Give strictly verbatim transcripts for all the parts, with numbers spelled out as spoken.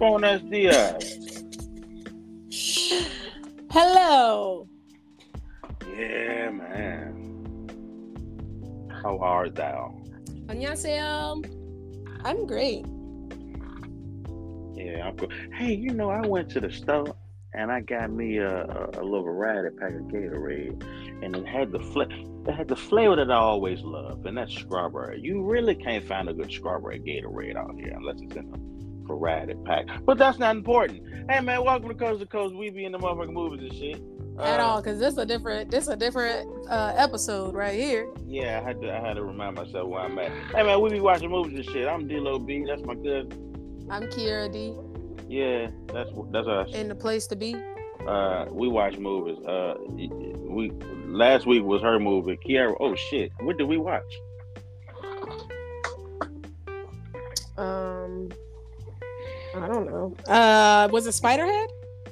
Buenos dias. Hello. Yeah, man. How art thou? 안녕하세요. I'm great. Yeah, I'm good. Hey, you know, I went to the store and I got me a, a, a little variety pack of Gatorade, and it had the fla- it had the flavor that I always love, and that's strawberry. You really can't find a good strawberry Gatorade out here unless it's in a variety pack. But that's not important. Hey, man, welcome to Coast to Coast. We be in the motherfucking movies and shit. At Uh, all, because this a different this a different uh, episode right here. Yeah, I had to I had to remind myself where I'm at. Hey man, we be watching movies and shit. I'm D-Lo B, that's my cousin. I'm Kiera D. Yeah, that's that's us. In the place to be. Uh, we watch movies. Uh, we last week was her movie. Kiera, oh shit, what did we watch? Um, I don't know. Uh, was it Spiderhead?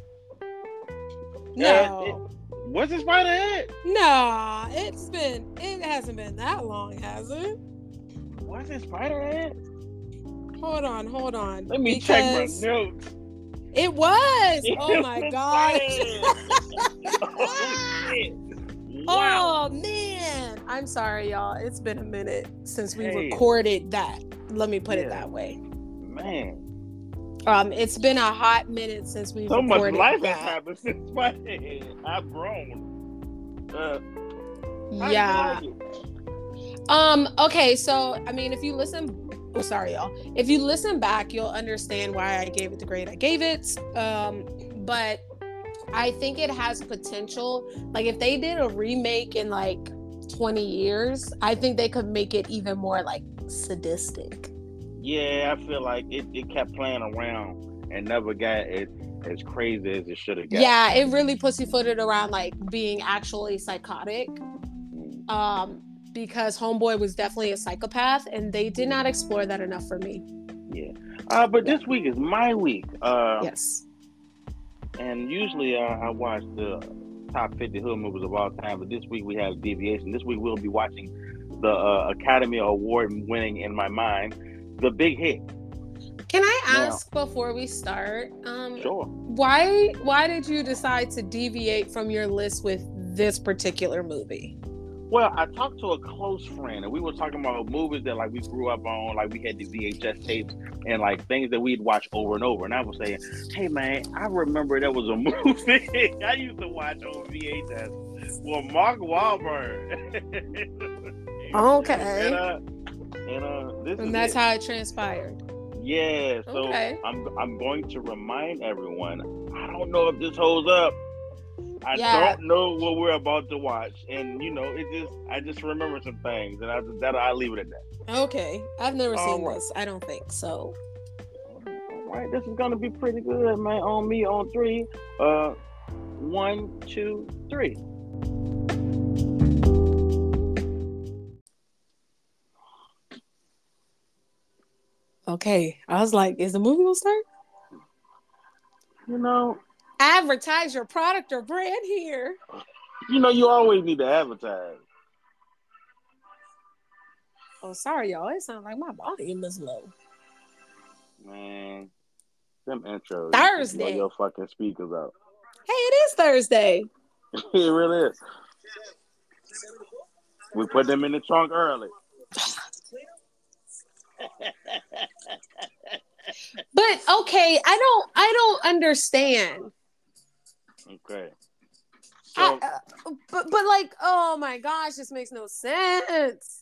No. Uh, it, was it Spiderhead? Nah, it's been it hasn't been that long, has it? Was it Spiderhead? Hold on, hold on. Let me because check my notes. It was. It Oh my was gosh. oh shit. Wow. Oh man. I'm sorry, y'all. It's been a minute since we Hey. recorded that. Let me put Yeah. it that way. Man. Um, it's been a hot minute since we So much recorded life that. has happened since my head. I've grown. Uh, how Yeah. do you like it? Um, okay, so I mean if you listen oh sorry y'all. If you listen back, you'll understand why I gave it the grade I gave it. Um, but I think it has potential. Like if they did a remake in like twenty years, I think they could make it even more like sadistic. Yeah, I feel like it, it kept playing around and never got it as crazy as it should have got. Yeah, it really pussyfooted around like being actually psychotic. Mm. Um, because Homeboy was definitely a psychopath, and they did not explore that enough for me. Yeah. Uh, but Yeah. this week is my week. Uh, Yes. And usually uh, I watch the top fifty hood movies of all time, but this week we have a deviation. This week we'll be watching the uh, Academy Award winning, in my mind, The Big Hit. Can I Now- ask before we start? Um, Sure. Why why did you decide to deviate from your list with this particular movie? Well, I talked to a close friend, and we were talking about movies that like we grew up on, like we had the V H S tapes, and like things that we'd watch over and over. And I was saying, "Hey, man, I remember there was a movie I used to watch on V H S with Mark Wahlberg." Okay. and uh, and uh, this is And that's it. how it transpired. Yeah. So Okay. I'm I'm going to remind everyone. I don't know if this holds up. I Yeah. don't know what we're about to watch, and you know, it just I just remember some things, and I that I leave it at that. Okay. I've never All seen right. this. I don't think so. All right, this is gonna be pretty good, man. On me, on three. Uh, one, two, three. Okay. I was like, is the movie gonna start? You know, Advertise your product or brand here. you know, you always need to advertise. Oh, sorry, y'all. It sounds like my volume is low. Man, them intros. Thursday. Blow your fucking speakers out. Hey, it is Thursday. It really is. We put them in the trunk early. But okay, I don't I don't understand. Okay. So, I, uh, but but like, oh my gosh, this makes no sense.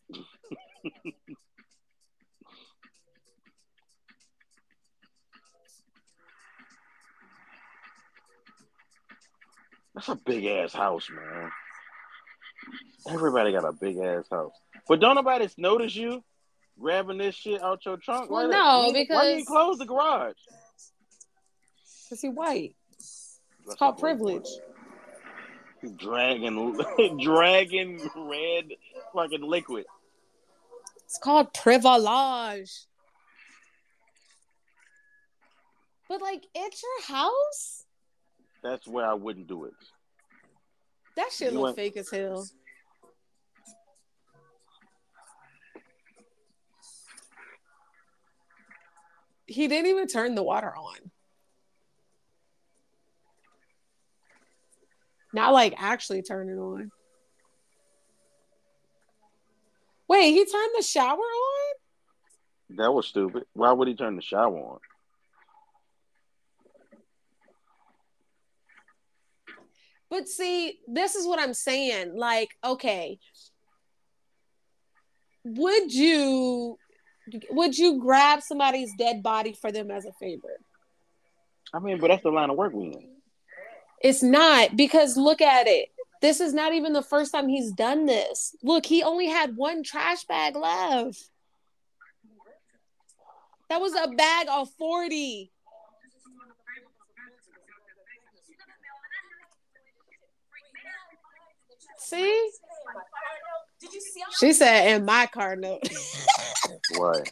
that's a big ass house, man. Everybody got a big ass house. But don't nobody notice you grabbing this shit out your trunk? Well, Why no, why you because didn't close the garage? because he white. It's That's called a great privilege. point. Dragging, dragging red fucking liquid. It's called privilege. But like, it's your house. That's where I wouldn't do it. That shit You look went- fake as hell. He didn't even turn the water on. Not like actually turning on. Wait, he turned the shower on? That was stupid. Why would he turn the shower on? But see, this is what I'm saying. Like, okay, would you would you grab somebody's dead body for them as a favor? I mean, but that's the line of work we in. It's not, because look at it. This is not even the first time he's done this. Look, he only had one trash bag left. That was a bag of forty. See? She said, in my car note. Right.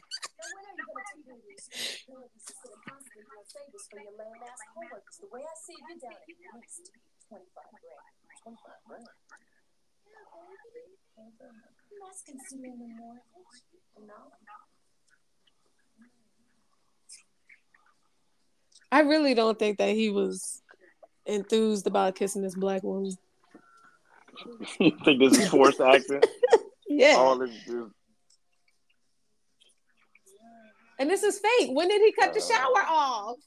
I really don't think that he was enthused about kissing this black woman. You think this is forced acting? Yeah. All this is. And this is fake. When did he cut the shower off?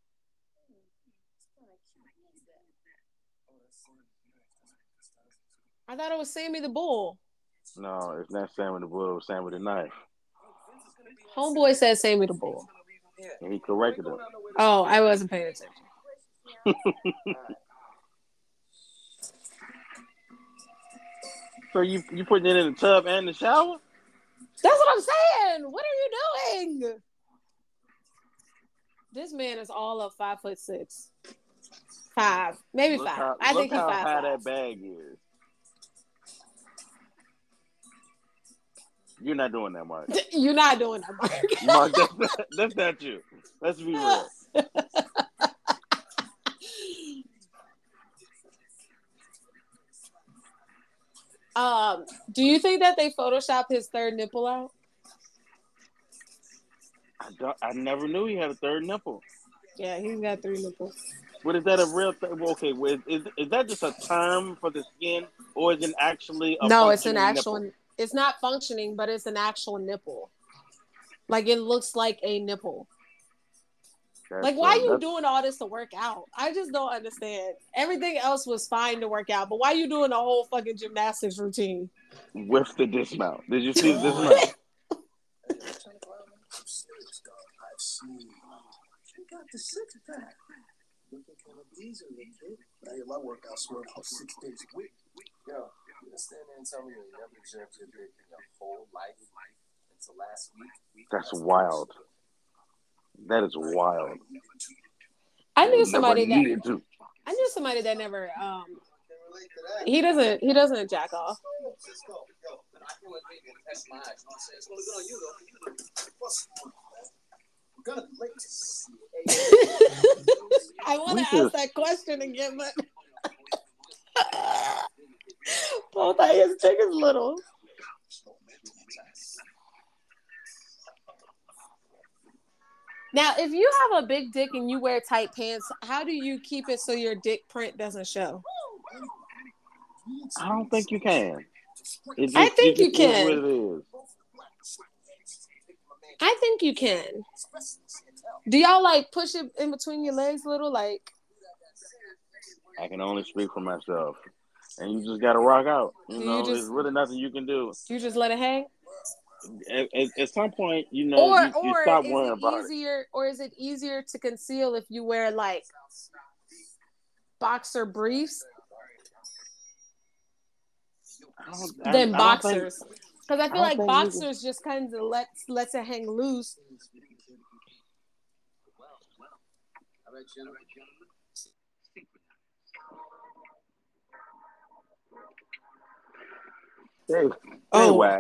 I thought it was Sammy the Bull. No, it's not Sammy the Bull. It was Sammy the Knife. Homeboy said Sammy the Bull. And he corrected him. Oh, I wasn't paying attention. So you you putting it in the tub and the shower? That's what I'm saying. What are you doing? This man is all of five foot six. Five. Maybe look five. How, I think look he's how five. high Five. that bag is. You're not doing that, Mark. You're not doing that, Mark. Mark, that's not, that's not you. Let's be real. um, do you think that they photoshopped his third nipple out? I don't, I never knew he had a third nipple. Yeah, he's got three nipples. What is that a real thing? Okay, is, is is that just a term for the skin, or is it actually a no? It's an functioning actual. nipple? It's not functioning, but it's an actual nipple. Like it looks like a nipple. That's Like, why a, are you that's- doing all this to work out? I just don't understand. Everything else was fine to work out, but why are you doing a whole fucking gymnastics routine? with the dismount? Did you see the dismount? Got the six pack. Looking kind of easily, kid. I hear my workouts work out six days a week. Yo, you stand there and tell me you never observed your dick in your whole life until last week. That's wild. That is wild. I knew Never somebody that needed to. I knew somebody that never um he doesn't he doesn't jack off. I want to ask that question again, but both of his dick is little. Now, if you have a big dick and you wear tight pants, how do you keep it so your dick print doesn't show? I don't think you can. It just, I think it you just is can. what it is. I think you can. Do y'all like push it in between your legs a little? Like, I can only speak for myself. And you just got to rock out. You Do know, you just- there's really nothing you can do. you just let it hang? At, at, at some point, you know, Or you, you or stop is worrying it about it. easier or is it easier to conceal if you wear like boxer briefs I don't- I- than I don't think- boxers? Because I feel I like don't think you boxers just kind of lets lets it hang loose. They, they Oh. whack.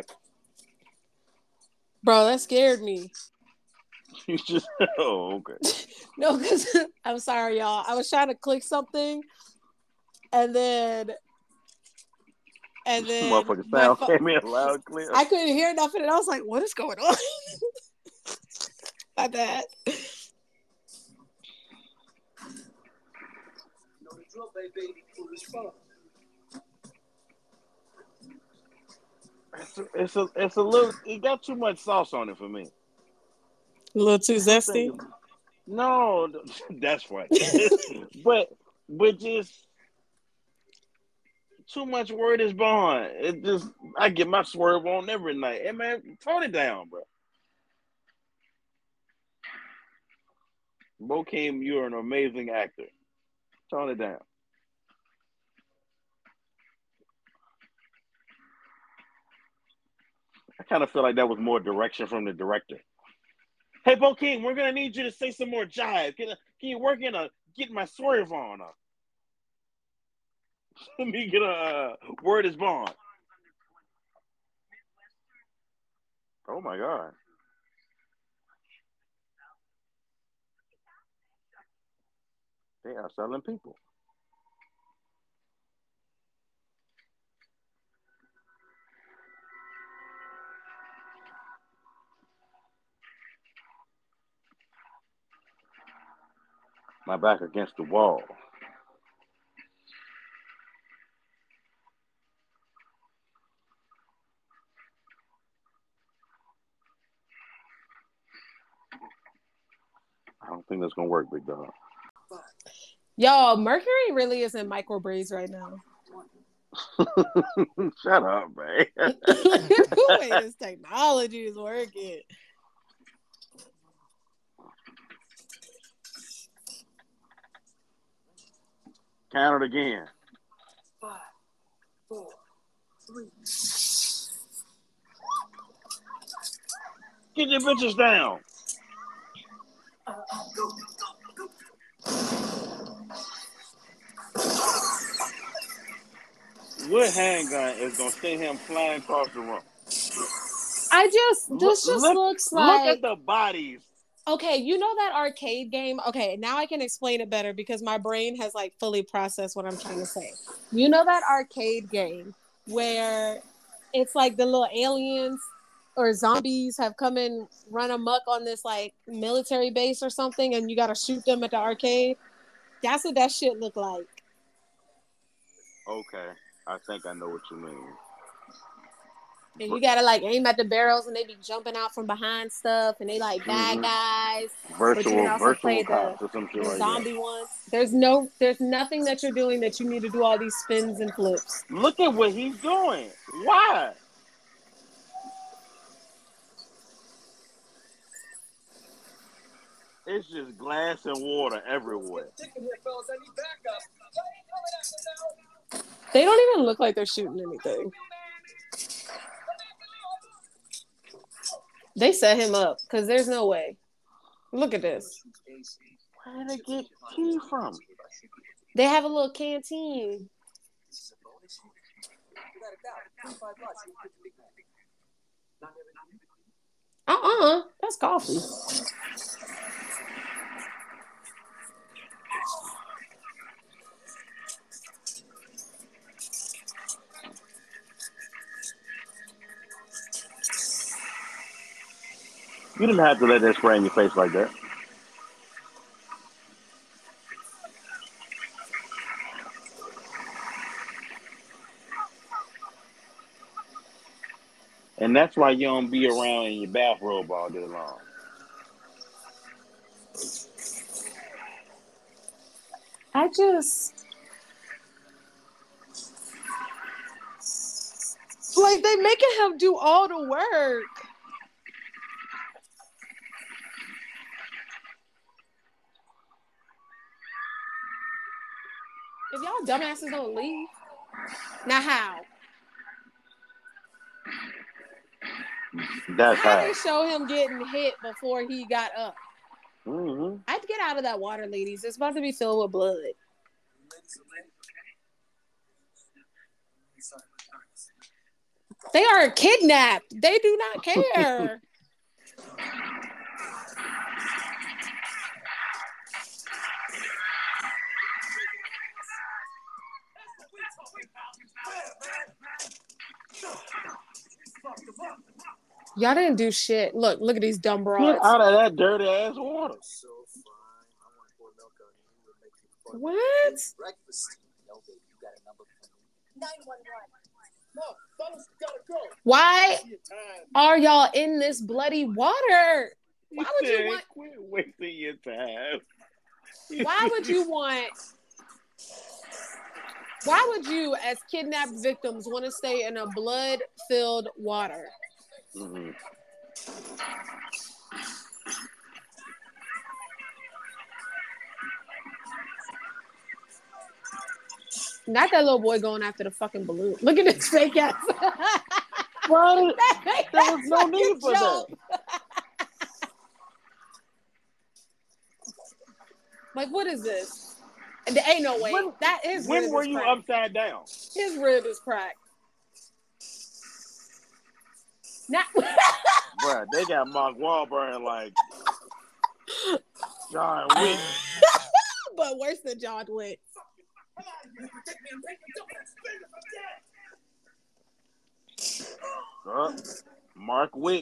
Bro, that scared me. You just, oh, okay. No, because I'm sorry, y'all. I was trying to click something, and then, and then Motherfucking my sound pho- came in loud and clear. I couldn't hear nothing, and I was like, "What is going on?" My bad. It's a, it's a, it's a little. It got too much sauce on it for me. A little too I'm zesty. thinking, no, that's funny. but, but just too much word is bond. It just, I get my swerve on every night. Hey man, tone it down, bro. Bokeem, you're an amazing actor. Tone it down. I kind of feel like that was more direction from the director. Hey, Bokeem, we're gonna need you to say some more jive. Can, can you work in a get my swerve on? Uh, let me get a uh, word is bond. Oh my god, they are selling people. My back against the wall. I don't think that's gonna work, big dog. Y'all, Mercury really is in micro braids right now. Shut up, man. The way this technology is working. Count it again. Five, four, three. Get your bitches down. What handgun is gonna send him flying across the room? I just Look, this just look, looks look at like the bodies. okay, you know that arcade game? Okay, now I can explain it better because my brain has like fully processed what I'm trying to say. You know that arcade game where it's like the little aliens or zombies have come and run amok on this like military base or something and you gotta shoot them at the arcade? That's what that shit look like. Okay, I think I know what you mean. And you gotta like aim at the barrels and they be jumping out from behind stuff and they like bad Mm-hmm. guys. But you can Virtual, also virtual play the cops or some shit the like that. zombie ones. There's no there's nothing that you're doing that you need to do all these spins and flips. Look at what he's doing. Why? It's just glass and water everywhere. They don't even look like they're shooting anything. They set him up because there's no way. Look at this. Where did they get tea from? They have a little canteen. Uh-uh. That's coffee. You didn't have to let that spray in your face like that. And that's why you don't be around in your bathrobe all day long. I just like they making him do all the work. If y'all dumbasses don't leave, now how? That's How how. they show him getting hit before he got up? Mm-hmm. I'd get out of that water, ladies. It's about to be filled with blood. They are kidnapped. They do not care. Y'all didn't do shit. Look, look at these dumb Get broads. out of that dirty ass water. What? Breakfast. No, baby, you got a number for me. nine one one. Why are y'all in this bloody water? Why would you want? Quit wasting your time. Why would you want? Why would you, as kidnapped victims, want to stay in a blood-filled water? Mm-hmm. Not that little boy going after the fucking balloon. Look at this fake ass. Right? that, There was no need for joke. that. Like, what is this? There ain't no way. When, that is. When were you cracked. Upside down? His rib is cracked. Now, bruh, they got Mark Wahlberg like John Wick. But worse than John Wick. Uh, Mark Wick.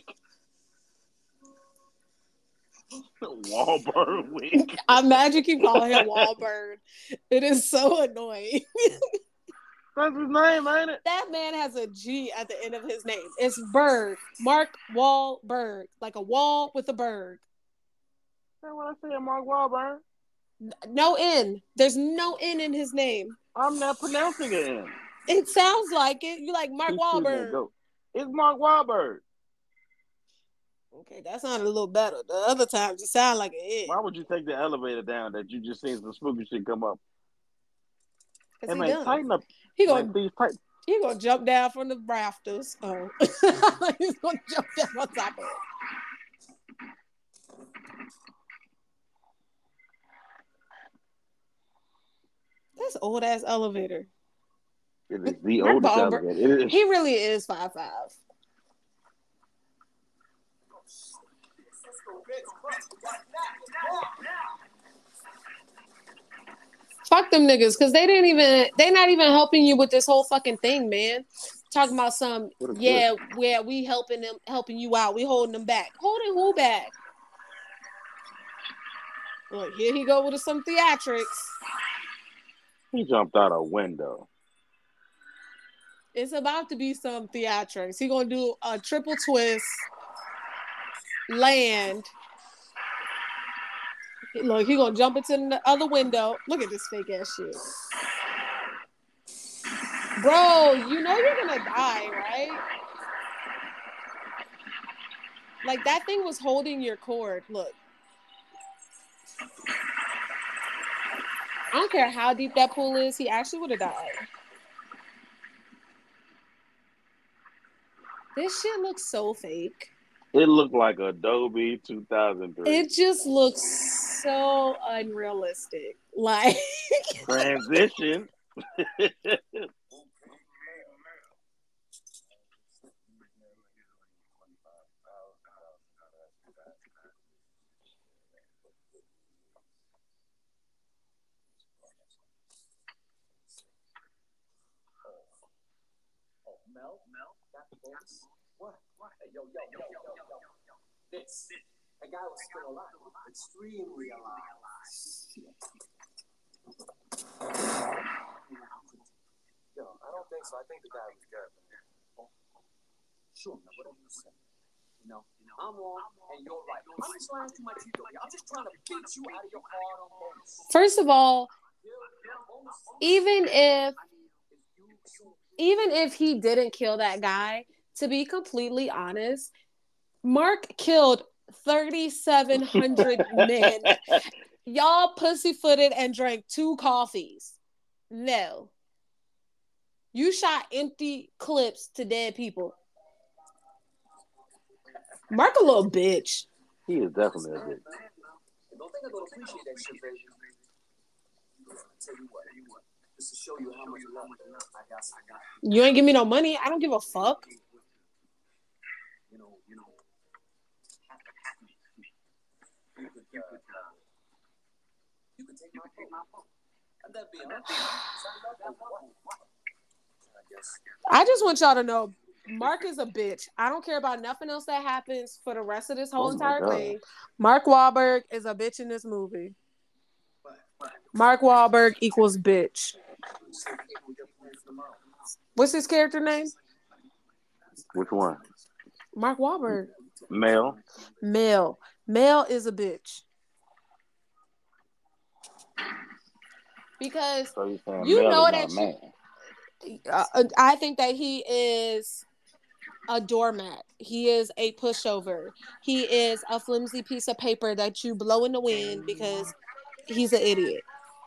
Wahlberg Wick. Imagine keep calling him Wahlberg. It is so annoying. That's his name, ain't it? That man has a G at the end of his name. It's Berg. Mark Wahlberg. Like a wall with a Berg. That's what I said, Mark Wahlberg. No N. There's no N in his name. I'm not pronouncing it N. It sounds like it. You like Mark Wahlberg. It's Mark Wahlberg. Okay, that sounded a little better. The other times it sounded like an N. Why would you take the elevator down that you just seen some spooky shit come up? Hey, man, done. Tighten up. He gonna, man, tight- he gonna jump down from the rafters. Oh. He's gonna jump down on top of it. That's old ass elevator. It is the oldest elevator. It is. He really is five five. Fuck them niggas, because they didn't even, they not even helping you with this whole fucking thing, man. Talking about some, yeah, where we helping them, helping you out. We holding them back. Holding who back? Look, here he go with some theatrics. He jumped out a window. It's about to be some theatrics. He gonna do a triple twist, land. Look, he gonna jump into the other window. Look at this fake ass shit. Bro, you know you're gonna die, right? Like, that thing was holding your cord. Look. I don't care how deep that pool is. He actually would have died. This shit looks so fake. It looked like Adobe two thousand three. It just looks so unrealistic. Like transition. Mel, Mel, that voice. What? What? Hey, yo, yo, yo, yo, yo, yo, yo. This. That guy was still alive. Extremely alive. Shit. Yo, I don't think so. I think the guy was dead. Oh, sure, now whatever you say. You know, I'm wrong and you're right. I'm just lying to my teeth over here. I'm just trying to beat you out of your hard on bonus. First of all, even if Even if he didn't kill that guy, to be completely honest, Mark killed thirty-seven hundred men. Y'all pussyfooted and drank two coffees. No. You shot empty clips to dead people. Mark a little bitch. He is definitely a bitch. Don't think I'm going to appreciate that shit, baby. I'll tell you what. Just to show you how much love I got, I got. You ain't give me no money. I don't give a fuck. You know, you know. You could, uh, you could take my phone. And that'd be enough. I guess. I just want y'all to know, Mark is a bitch. I don't care about nothing else that happens for the rest of this whole oh entire thing. Mark Wahlberg is a bitch in this movie. Mark Wahlberg equals bitch. What's his character name? Which one? Mark Wahlberg. Mel. Mel. Mel is a bitch. Because So you saying you Mel know is that not a man? you, uh, I think that he is a doormat. He is a pushover. He is a flimsy piece of paper that you blow in the wind because he's an idiot.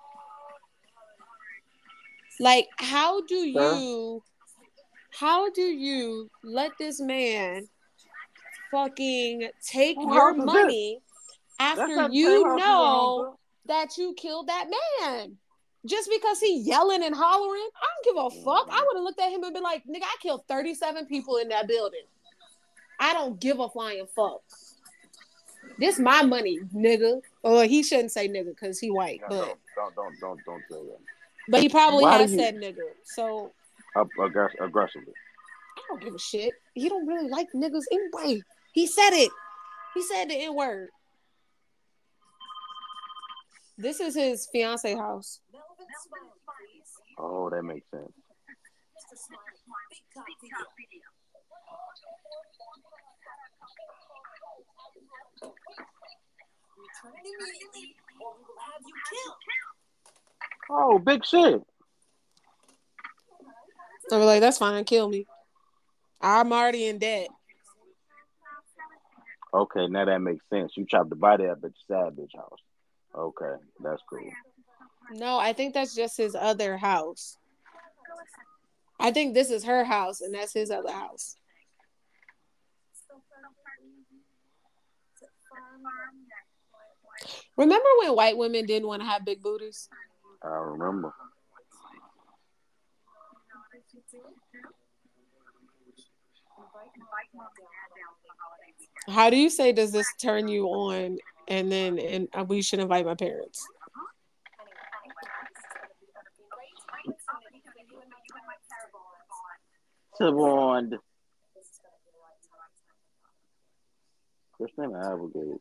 Like, how do you, how do you let this man fucking take Who your house is this? money That's after not the same you house you were home know that you killed that man? Just because he yelling and hollering, I don't give a fuck. I would have looked at him and been like, nigga, I killed thirty-seven people in that building. I don't give a flying fuck. This my money, nigga. Or he shouldn't say nigga because he white, No, but don't, don't, don't, don't, don't say that. but he probably Why has do you- said nigga. So Up, aggress- aggressively. I don't give a shit. He don't really like niggas anyway. He said it. He said the N word. This is his fiance house. Oh, that makes sense. Oh, big shit. So we're like, that's fine, kill me. I'm already in debt. Okay, now that makes sense. You chopped the body up at the sad bitch house. Okay, that's cool. No, I think that's just his other house. I think this is her house and that's his other house. Remember when white women didn't want to have big booties? I remember. How do you say, does this turn you on? And then and we should invite my parents. Savon. Christina Applegate.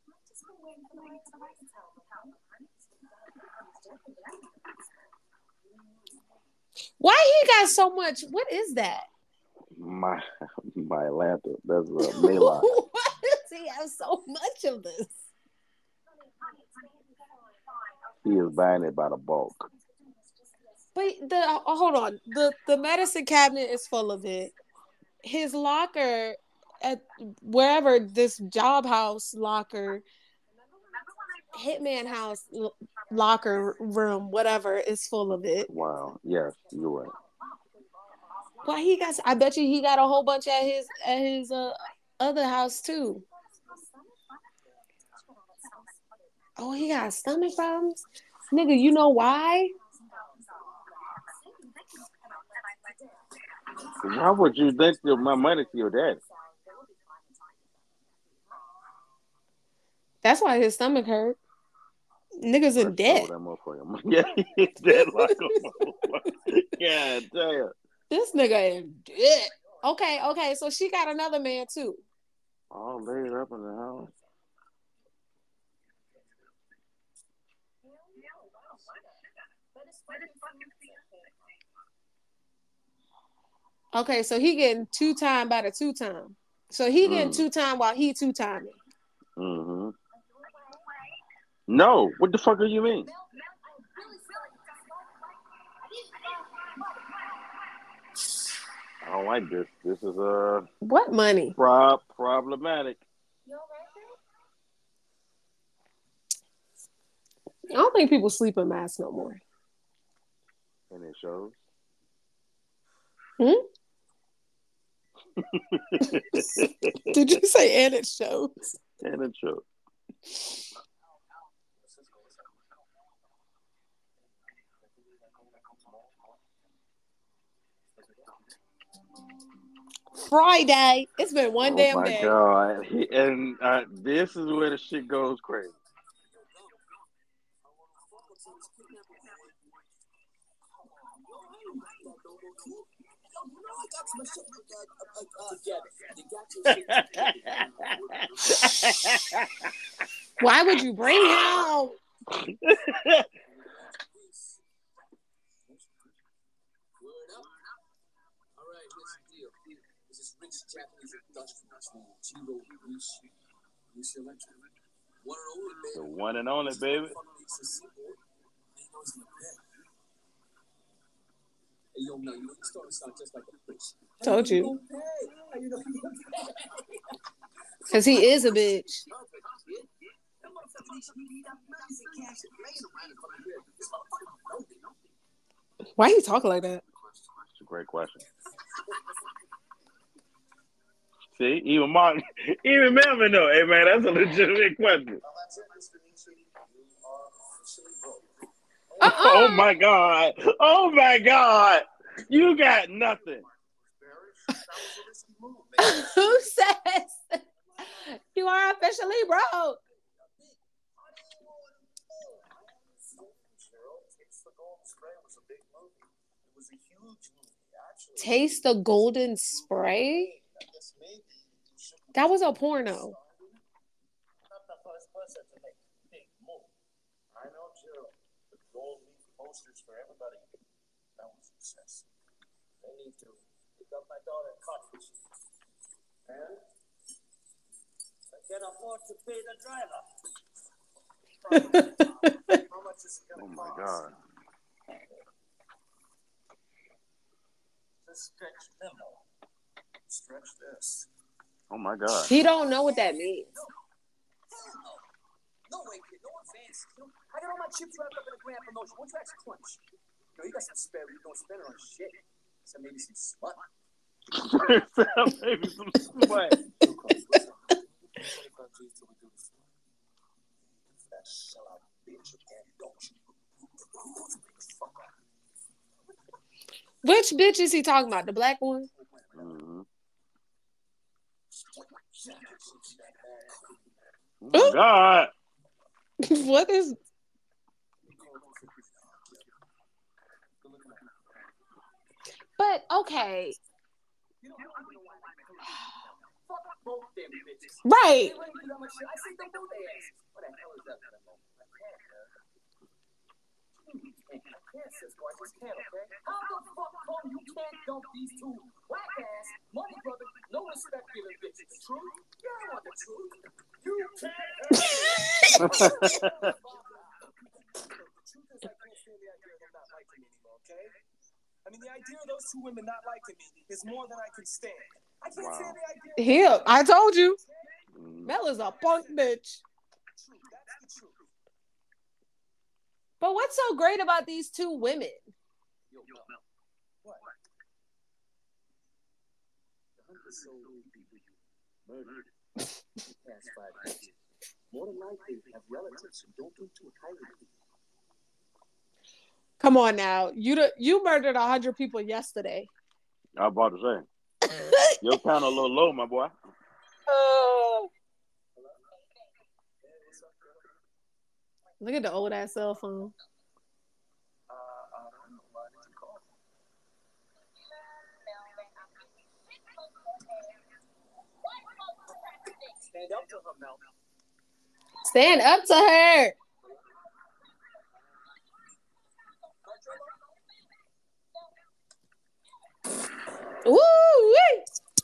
Why he got so much? What is that? My my Atlanta. That's a uh, Maylock. Why does he have so much of this? He is buying it by the bulk. But the oh, hold on, the the medicine cabinet is full of it. His locker at wherever this job house locker, hitman house locker room, whatever, is full of it. Wow. Yes, you're right. Why he got? I bet you he got a whole bunch at his at his uh, other house too. Oh, he got stomach problems, nigga. You know why? Why would you lend my money to your daddy? That's why his stomach hurt. Niggas in debt. That motherfucker. Yeah, he's dead like a motherfucker. Yeah, damn. This nigga in debt. Okay, okay. So she got another man too. All laid up in the house. Okay, so he getting two time by the two time. So he getting mm. two time while he two timing. Mm-hmm. No, what the fuck do you mean? I don't like this. This is uh what money? Prob problematic. I don't think people sleep in masks no more. And it shows. Hmm? Did you say and it shows? And it shows. Friday. It's been one oh damn my day. God. And uh, this is where the shit goes crazy. Why would you bring him out? Japanese industrialist named Jiro Yushi. Yushi Electric. One and only, baby. The one and only, baby. Fuck piece of seaboard. He knows in the bed. Hey, yo, Mel, you know, you starting to sound just like a bitch. Told you. How you know you gonna pay? Because he is a bitch. Why you talking like that? It's a great question. See, even Mark, even Melvin know. Hey, man, that's a legitimate question. Uh-uh. Oh, my God. Oh, my God. You got nothing. Who says you are officially broke? Taste the Golden Spray? That was a porno. Not the first person to make big move. I know, Jill. The gold leaf posters for everybody. That was success. They need to pick up my daughter and codfish. And I can afford to pay the driver. How much is it Oh, gonna my cost? God. Just stretch limo. Stretch this. Oh, my God. He don't know what that means. No way, kid. No advance. You know, I got all my chips wrapped up in a grand promotion. What's your next crunch? You know, you got some spare, but you don't spend it on shit. So maybe some smut. Maybe some smut. That sellout bitch again, don't you? Fuck off. Which bitch is he talking about? The black one? Mm-hmm. Oh, God. What is... But, okay. Right. How the fuck come you can't dump these two whack ass, money brother, no respect giving bitches? True? You don't want the truth. You can't. The truth is, I can't stand the idea of them not liking me anymore, okay? I mean, the idea of those two women not liking me is more than I can stand. I can't Wow. stand the idea. He, I told you. Mm. Mel is a punk bitch. True, that's the truth. But what's so great about these two women? Yo, Mel. What? The hundred soul people murdered in the past five years. More than likely have relatives who don't do too highly. Come on now. You d- you murdered a hundred people yesterday. I was about to say. Your count a little low, my boy. Oh. Look at the old ass cell phone. Uh, I don't know. Why did you call? Stand up to her, Mel. Stand up to her. Ooh, wee.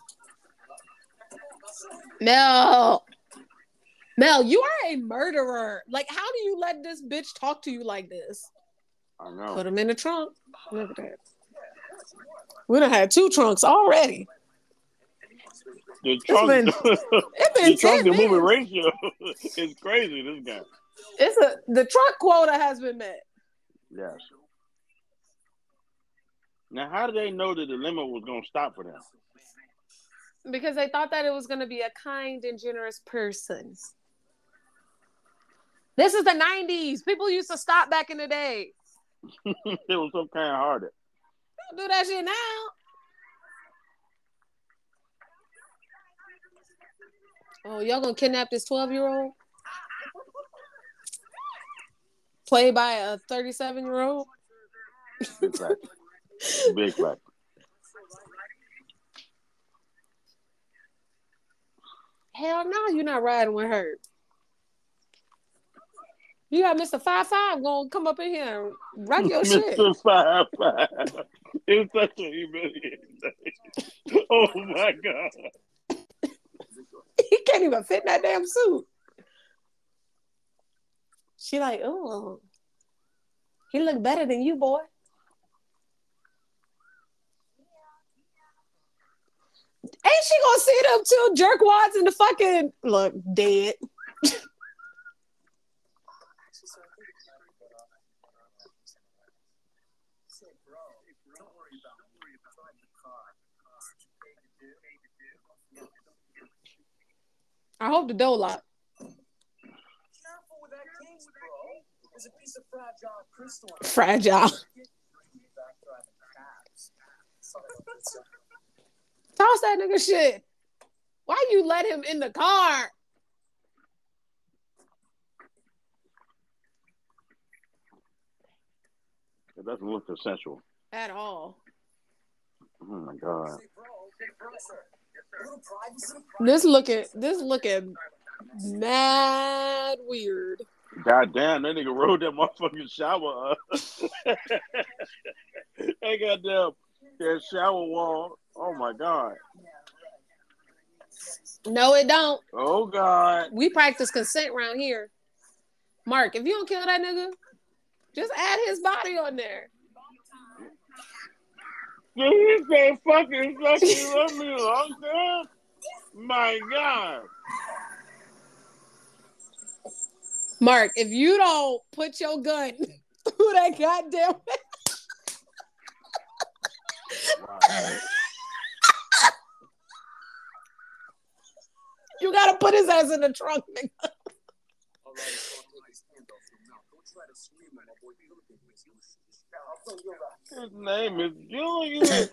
Mel. Mel, you are a murderer. Like, how do you let this bitch talk to you like this? I know. Put him in the trunk. Look at that. We done had two trunks already. The trunk, been- It's been the trunk ten to moving minutes. ratio is crazy. This guy. It's a the trunk quota has been met. Yes. Now, how did they know that the limit was going to stop for them? Because they thought that it was going to be a kind and generous person. This is the nineties. People used to stop back in the day. It was so kind of hearted. Don't do that shit now. Oh, y'all gonna kidnap this twelve-year-old? Played by a thirty-seven-year-old? Big fact. Big fact. Hell no, you're not riding with her. You got Mister Five Five gonna come up in here and rock your shit. Mister Five Five. It's such a humiliating thing. Oh my god. He can't even fit in that damn suit. She like, oh, he look better than you, boy. Ain't she gonna see them two jerkwads in the fucking look dead? I hope the door locked. Careful with that case, bro. There's a piece of fragile crystal. Fragile. Toss that nigga shit. Why you let him in the car? It doesn't look consensual. At all. Oh my god. This looking this looking mad weird. God damn, that nigga rolled that motherfucking shower up. That goddamn that shower wall. Oh my god. No, it don't. Oh god. We practice consent around here. Mark, if you don't kill that nigga, just add his body on there. Did he say fucking fucking let me alone, man? My god. Mark, if you don't put your gun through that goddamn Wow. you gotta put his ass in the trunk, nigga. His name is Julius.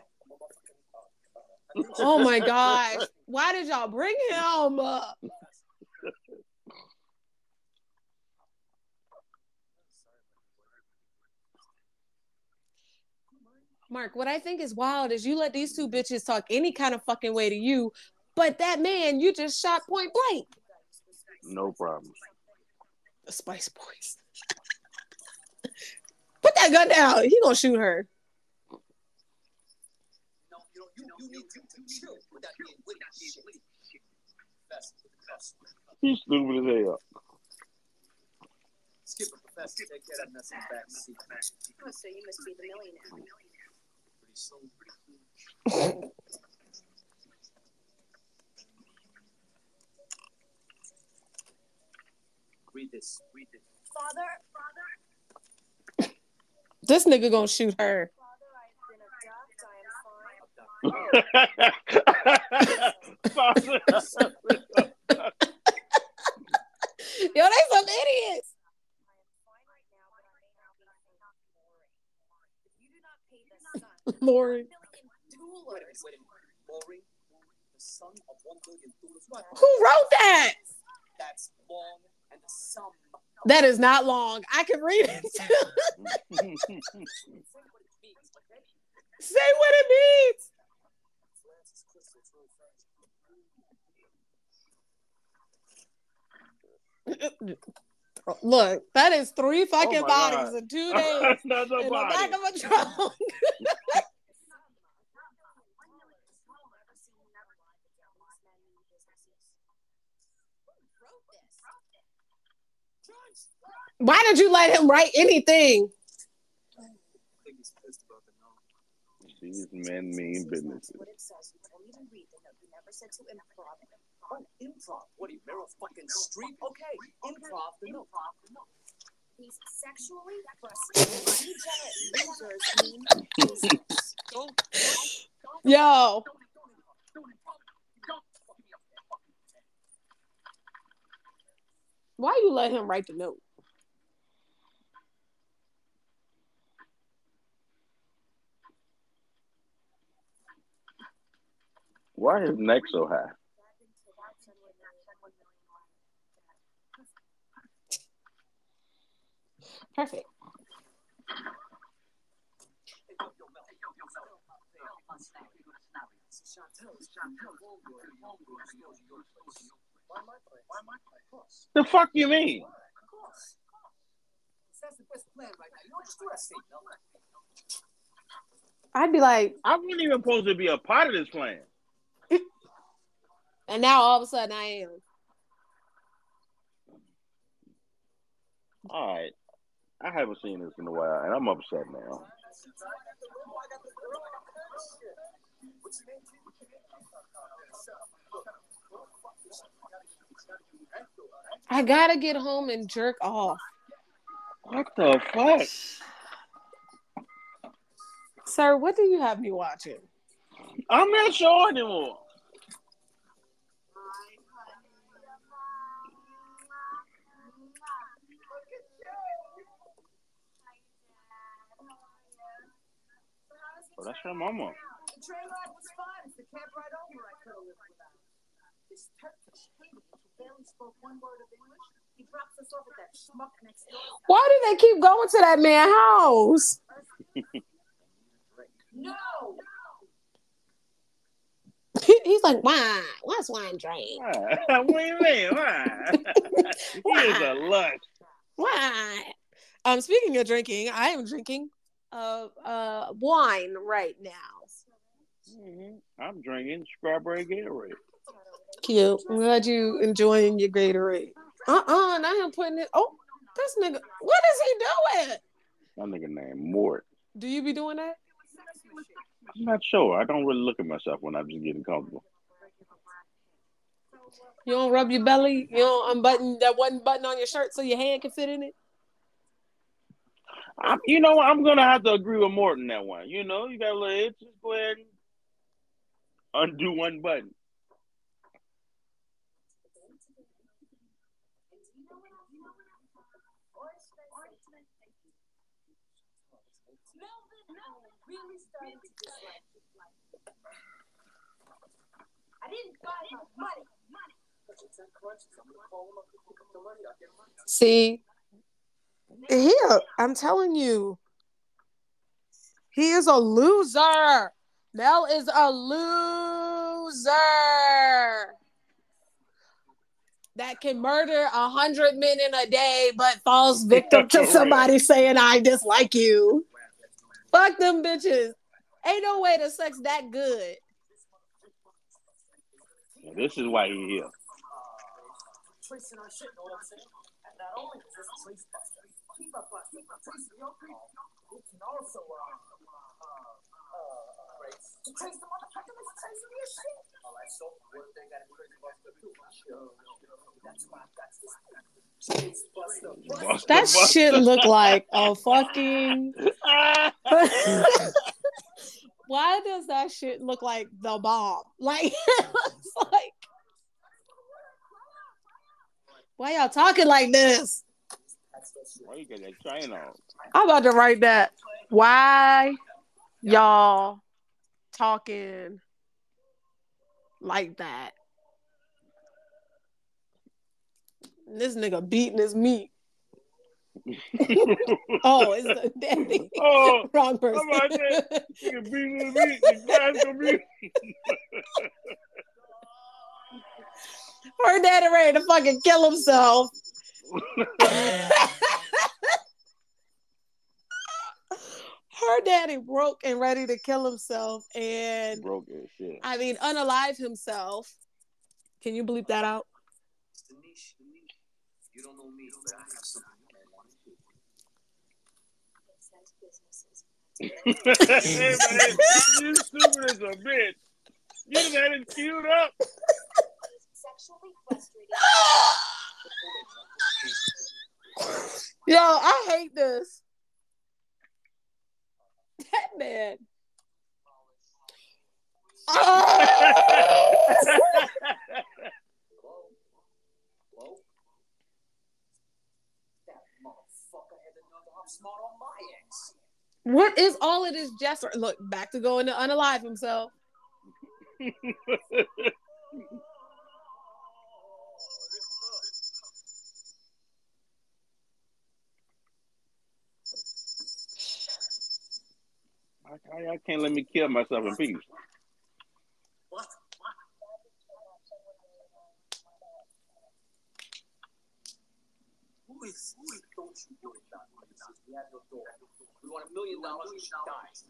Oh my gosh. Why did y'all bring him up? Mark, what I think is wild is you let these two bitches talk any kind of fucking way to you, but that man you just shot point blank. No problem. The Spice Boys. Put that gun down. He gonna shoot her. No, you, you, you need to chill with that being witty shit. He's stupid as hell. Skip it, Professor. Take care of that mess in the back seat. Oh, so you must be the millionaire. Pretty soon, pretty soon. Read this. Read this. Father, father, This nigga gonna shoot her. father, I've been abducted. I am fine. Yo, they some idiots. I am fine right now, but I may not be enough boring. If you do not pay the son Lord. one million Wait a dollars, minute, wait a minute. Boring? The son of one billion dollars. What? Who wrote that? That's long and the sum. That is not long. I can read it. Say what it means. Look, that is three fucking Oh my bodies God. in two days Not in the nobody. back of a trunk. I've never seen never lied about these men and businesses. Who wrote this? Why did you let him write anything? I think he's pissed about the note. These men mean businesses. What it says. You told me to read the note. You never said to improv. Oh, improv. What are you, Meryl fucking Streep? Okay, improv the note. These sexually frustrated, degenerate losers mean business. Yo. Why you let him write the note? Why is neck so high? Perfect. The fuck you mean? plan right now. You know, just do that thing, you know? I'd be like, I wasn't even supposed to be a part of this plan. and now all of a sudden I am. All right. I haven't seen this in a while, and I'm upset now. I gotta get home and jerk off. What the fuck? Sir, what do you have me watching? I'm not sure anymore. Oh, that's your mama. The train ride was fine. It's the camp ride over I could have lived without. This Turkish hater who barely spoke one word of English, he drops us off at that schmuck next door. Why do they keep going to that man's house? No! He's like, wine. What's wine drink? Why? What do you mean? Why? He is a lush. Wine. Um, speaking of drinking, I am drinking uh, uh, wine right now. Mm-hmm. I'm drinking strawberry Gatorade. Cute. I'm glad you enjoying your Gatorade. Uh-uh, now I'm putting it. Oh, this nigga. What is he doing? My nigga named Mort. Do you be doing that? I'm not sure. I don't really look at myself when I'm just getting comfortable. You don't rub your belly? You don't unbutton that one button on your shirt so your hand can fit in it? I'm, you know what? I'm gonna have to agree with Morton that one. You know, you got a little itch. Just go ahead and undo one button. I didn't buy my money. See, he, I'm telling you, he is a loser. Mel is a loser that can murder a hundred men in a day, but falls victim to somebody saying, I dislike you. Fuck them bitches. Ain't no way to sex that good. Yeah, this is why he here. Tracing our shit, know what I'm saying? And not only is this trace buster, keep up on keep up tracing your people. It can also uh uh uh trace. To trace the motherfucker that's tracing your shit. Alright, so what if they got a trace buster too? Sure, that's why I got this trace buster. Buster, That buster. shit look like a fucking. Why does that shit look like the bomb? Like, it's like, why y'all talking like this? Why you got that chain on? I'm about to write that. Why y'all talking like that? This nigga beating his meat. Oh, it's the daddy. Oh, Wrong person. I'm about that. Nigga beating his meat. The guy's gonna be. Her daddy ready to fucking kill himself. Her daddy broke and ready to kill himself, and Broke as shit. I mean unalive himself. Can you bleep that out? Denise, you don't know me, but I have something you may want to do. Hey man, you stupid as a bitch. You done had it queued up. Sexually frustrated. Yo, I hate this. That man. Hello? That motherfucker had another I'm smart on my ass. What is all of this gesture? Look, back to going to unalive himself. I, I can't let me kill myself in peace. What? Who is who is don't Don't you worry about it. We have your daughter. We want a million dollars and she dies.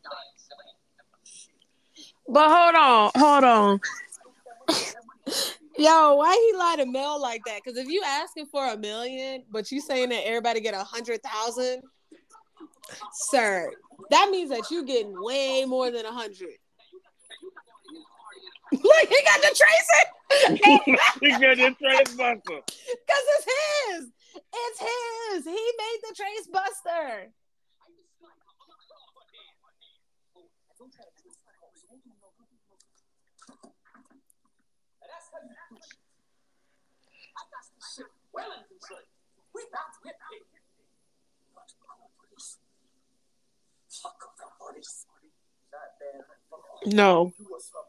But hold on, hold on. Yo, why he lie to Mel like that? Because if you asking for a million, but you saying that everybody get a hundred thousand, sir, that means that you getting way more than a hundred. Look, he got the tracing. He got the trace buster. Because it's his. It's his. He made the trace buster. No.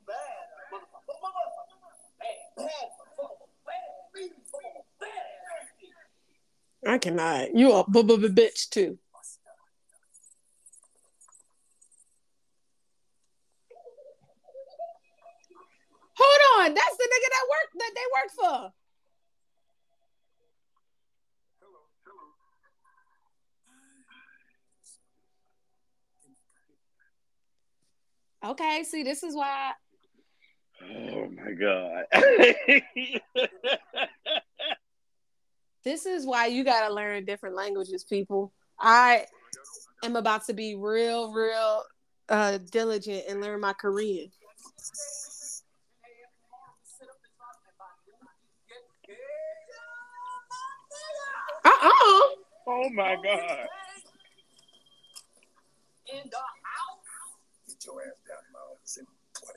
I cannot. You a b- b- b- bitch too. Hold on, that's the nigga that work that they work for. Okay, see, this is why. Oh my god. This is why you gotta learn different languages, people. I am about to be real, real uh, diligent and learn my Korean. Uh-uh. Oh my god. In the house. Get your ass down in my office in twenty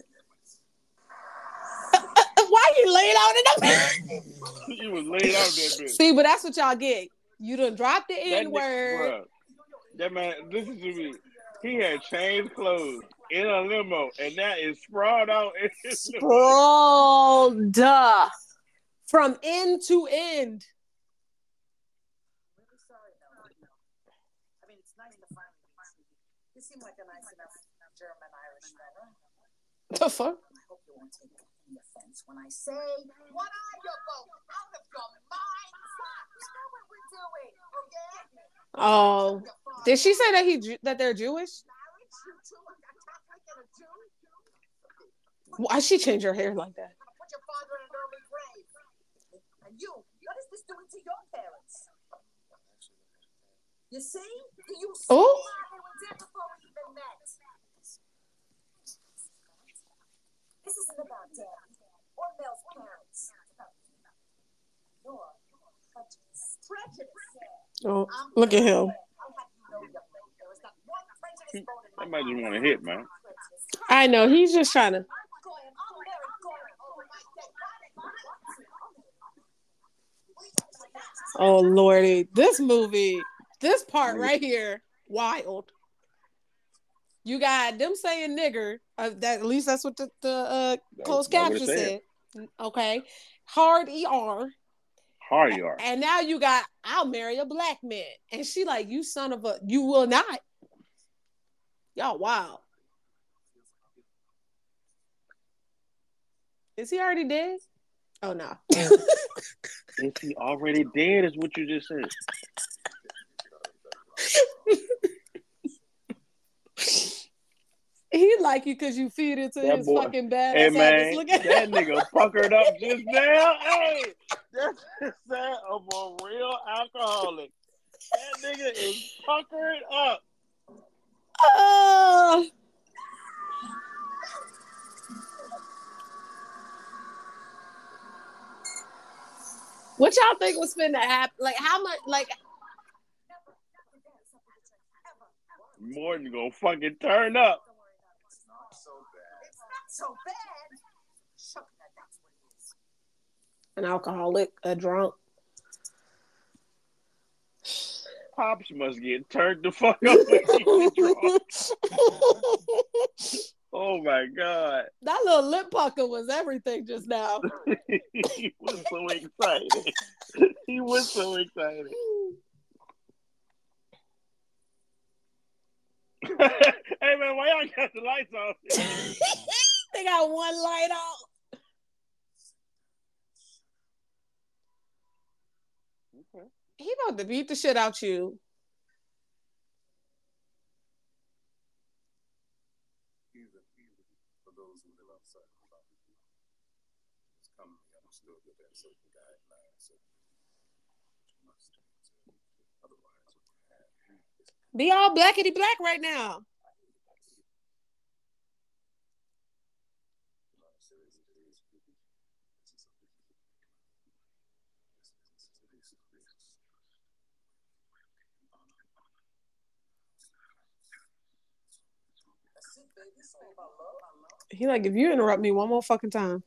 minutes. Why you laid out in the You was laid out that bitch. See, but that's what y'all get. You done dropped the That N word. That man, listen to me. He had changed clothes in a limo, and that is sprawled out in his limo. Sprawled uh, from end to end. Really sorry, no. I mean, it's nice to finally meet you. You seem like a nice enough German Irish fella. The fuck? I hope you won't take any offense when I say, what are you both out of your minds? You know what we're doing, okay? Oh, did she say that he Ju- that they're Jewish? Why she change her hair like that? Put your father in an early grave. And you, what is this doing to your parents? You see? Do you see Oh. why they were there before we even met? This isn't about Dad or Mel's parents. Your prejudice. Prejudice. Oh, look at him. That might just want to hit, man. I know he's just trying to. Oh lordy, this movie, this part right here, wild. You got them saying nigger. Uh, that at least that's what the, the uh, closed That's what it caption said. said. Okay, hard er. Hard yard. And now you got, I'll marry a black man. And she like, you son of a, you will not. Y'all wild. Is he already dead? Oh, no. Is he already dead? Is what you just said. He like you because you feed into That his boy- fucking bad Hey ass man, habits. Look at that nigga puckered up just now. Hey, that's the sign of a real alcoholic. That nigga is puckered up. Oh. What y'all think was finna happen? Like how much? Like Morton gonna fucking turn up. It's not so bad. It's not so bad. Shut that, that's what it is. an alcoholic, a drunk. Pops must get turned the fuck up when he get drunk. Oh my god. That little lip pucker was everything just now. He was so excited. He was so excited. Hey man, why y'all got the lights off? They got one light out. Okay. He about to beat the shit out you. Even for those who live outside of the it's commonly understood that there are certain guidelines that you must stick to. Otherwise, what you have is Be all blackety black right now. not a series of days. This is a big This is a big surprise. That's it, baby. It's all about love. He like, if you interrupt me one more fucking time.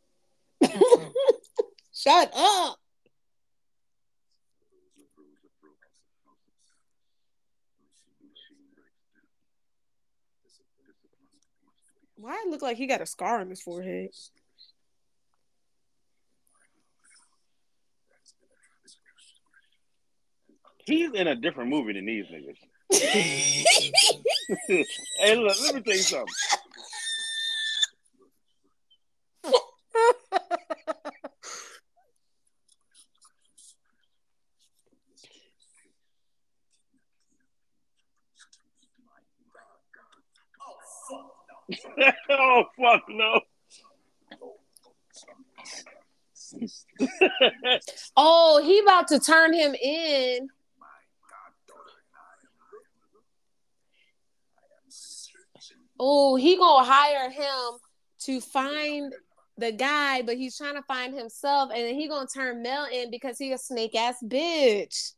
Shut up. Why it look like he got a scar on his forehead? He's in a different movie than these niggas. Hey, look, let me tell you something. Oh, fuck no. Oh, he about to turn him in. Oh, he gonna hire him to find the guy, but he's trying to find himself, and then he gonna turn Mel in because he a snake ass bitch.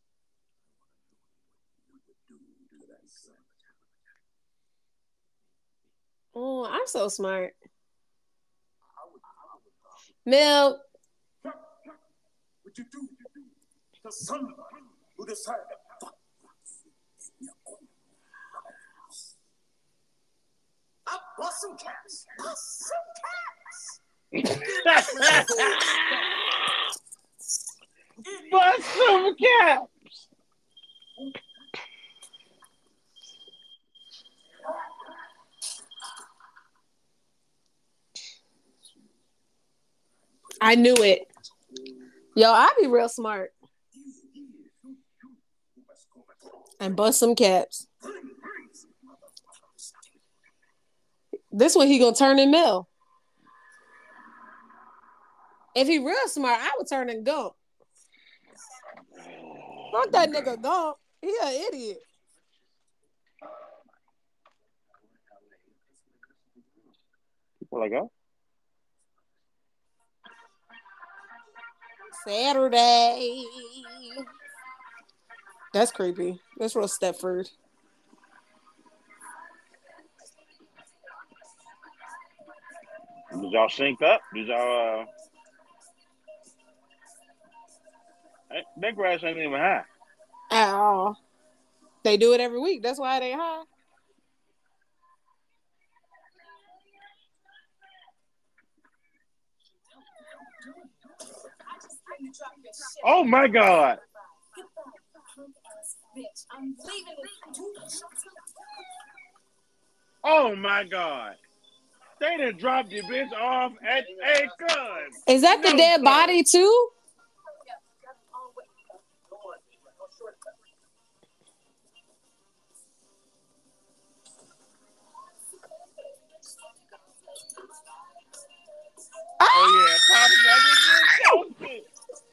Oh, I'm so smart. Mel, What you do to someone who decided to fuck in your own house? I bust some caps. Bust some caps. Bust some caps. I knew it. Yo, I be real smart. And bust some caps. This one he gonna turn in Mel. If he real smart, I would turn in Gump. Fuck that nigga Gump. He an idiot. People like, oh, Saturday. That's creepy. That's real Stepford. did y'all sync up? Did y'all? Uh... Hey, that grass ain't even high. At all. They do it every week. That's why they high. Oh my god. Oh my god. They done dropped the bitch off at a gun. Is that the No, dead sir. body too? Oh yeah, Papa got this shit.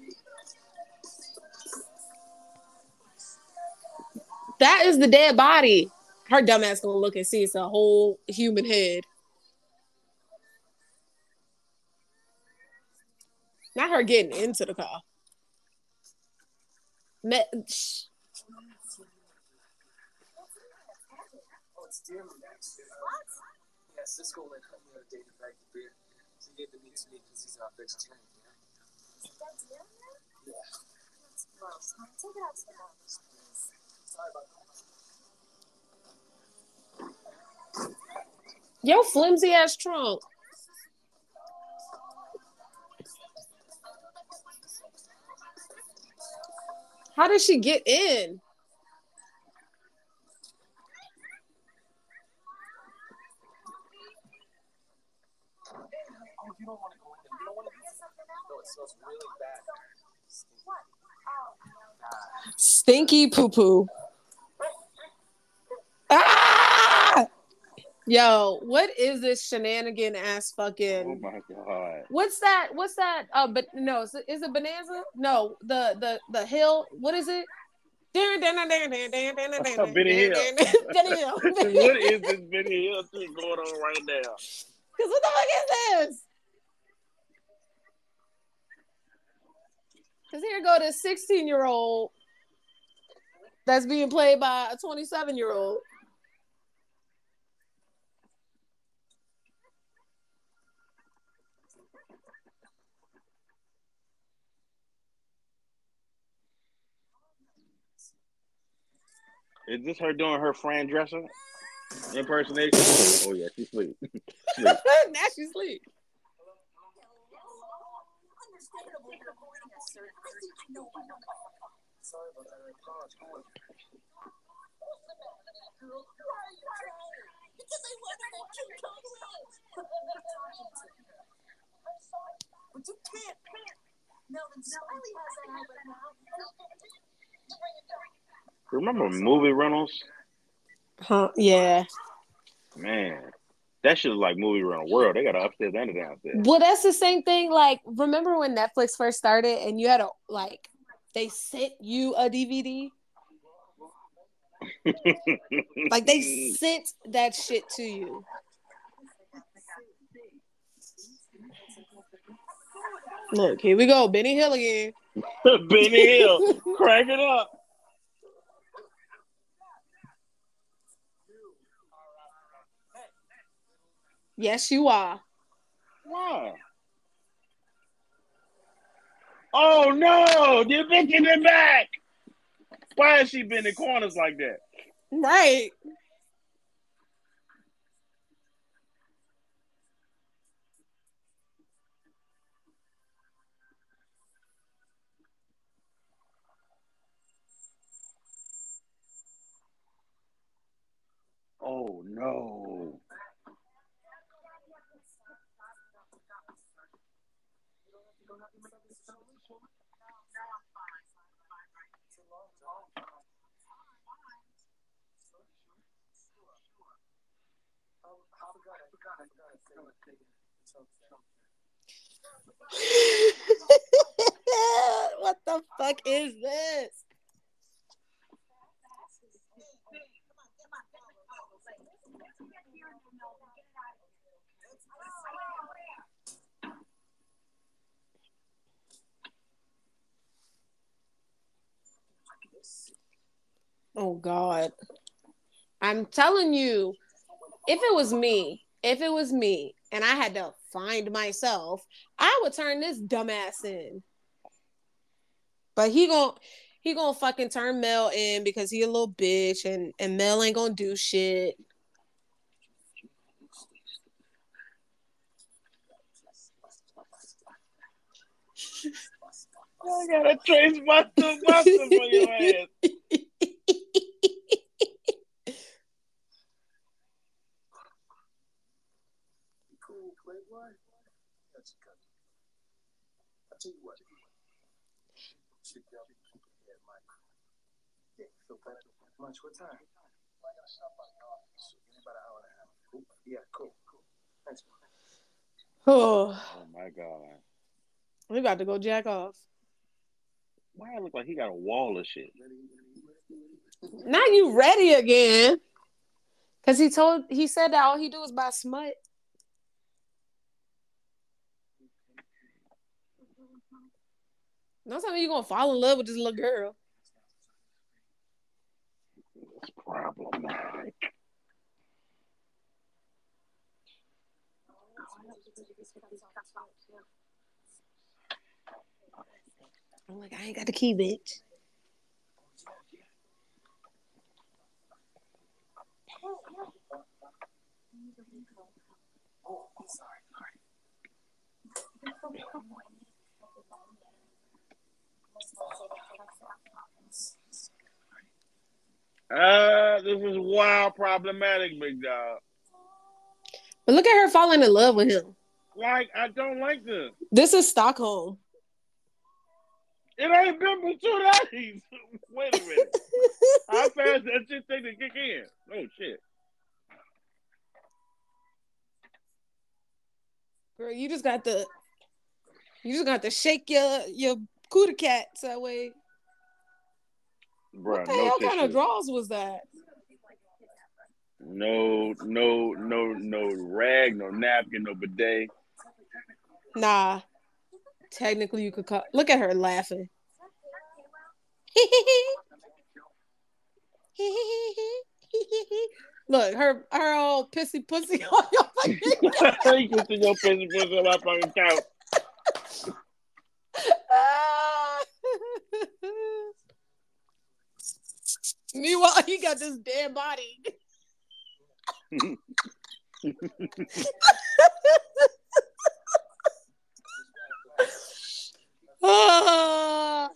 That is the dead body. Her dumbass gonna look and see it's a whole human head. Not her getting into the car. Me- shh. Oh, it's dear next. What? Yeah, Cisco went home the other day to bag the beer. She gave the meat to me because he's not vegetarian. Is that deal now? Yeah. That's gross. I'll take it out to the house, please. Sorry about that. Yo, flimsy ass trunk. How did she get in? Oh, you don't want to go in there. You don't want to do it. No, it smells really bad. What? Stinky poo poo. Ah! Yo, what is this shenanigan ass Oh fucking? my god. What's that? What's that? Uh, but no, is it, is it Bonanza? No, the the the hill. What is it? Benny Benny Hill. Benny Hill. What is this Benny Hill thing going on right now? Because what the fuck is this? Because here go this sixteen year old that's being played by a twenty-seven year old. Is this her doing her Fran Dresser impersonation? Oh yeah, she's asleep. Now she's asleep. Understandable, you're avoiding us, sir. I think you know my number. Sorry about that. I apologize. What's the matter, that girl? Why are you crying? Because I wanted that cute compliment. I'm sorry, but you can't. Melvin Smiley has that habit now. To bring it down. Remember movie rentals? Huh? Yeah. Man, that shit was like movie rental world. They got an upstairs and a downstairs. Well, that's the same thing. Like, remember when Netflix first started and you had a like they sent you a D V D? Like they sent that shit to you. Look, here we go, Benny Hill again. Benny Hill, crack it up. Yes, you are. Why? Oh no, you're picking it back. Why has she been in corners like that? Right. Oh no. What the fuck is this? Oh God. I'm telling you, if it was me, if it was me and I had to find myself, I would turn this dumbass in. But he gon' he gonna fucking turn Mel in because he a little bitch and, and Mel ain't gonna do shit. I got a trace buster buster for your ass. Cool, Playboy. That's good. I'll tell you what. Sit down and keep it here, Mike. Yeah, feel better. Lunch, what time? I gotta stop by the office. Give me about an hour and a half. Cool. Yeah, cool, cool. Thanks, man. Oh, Oh my god. we about to go jack off. Why it look like he got a wall of shit? Now you ready again? Cause he told he said that all he do is buy smut. Don't tell me you gonna fall in love with this little girl. It's problematic. I'm like, I ain't got the key, bitch. Oh, I'm sorry. Uh, this is wild problematic, big dog. But look at her falling in love with him. Like, I don't like this. This is Stockholm. It ain't been but two days. Wait a minute. How fast that shit take to kick in? Oh shit. Girl, you just got to you just got to shake your your cootie cats that way. Bruh, What the no hell tissue. kind of draws was that? No, no, no, no rag, no napkin, no bidet. Nah. Technically, you could call. Look at her laughing. Look, her her old pissy pussy on your fucking You can see your pissy pussy on my fucking couch. Meanwhile, he got this dead body. Ah.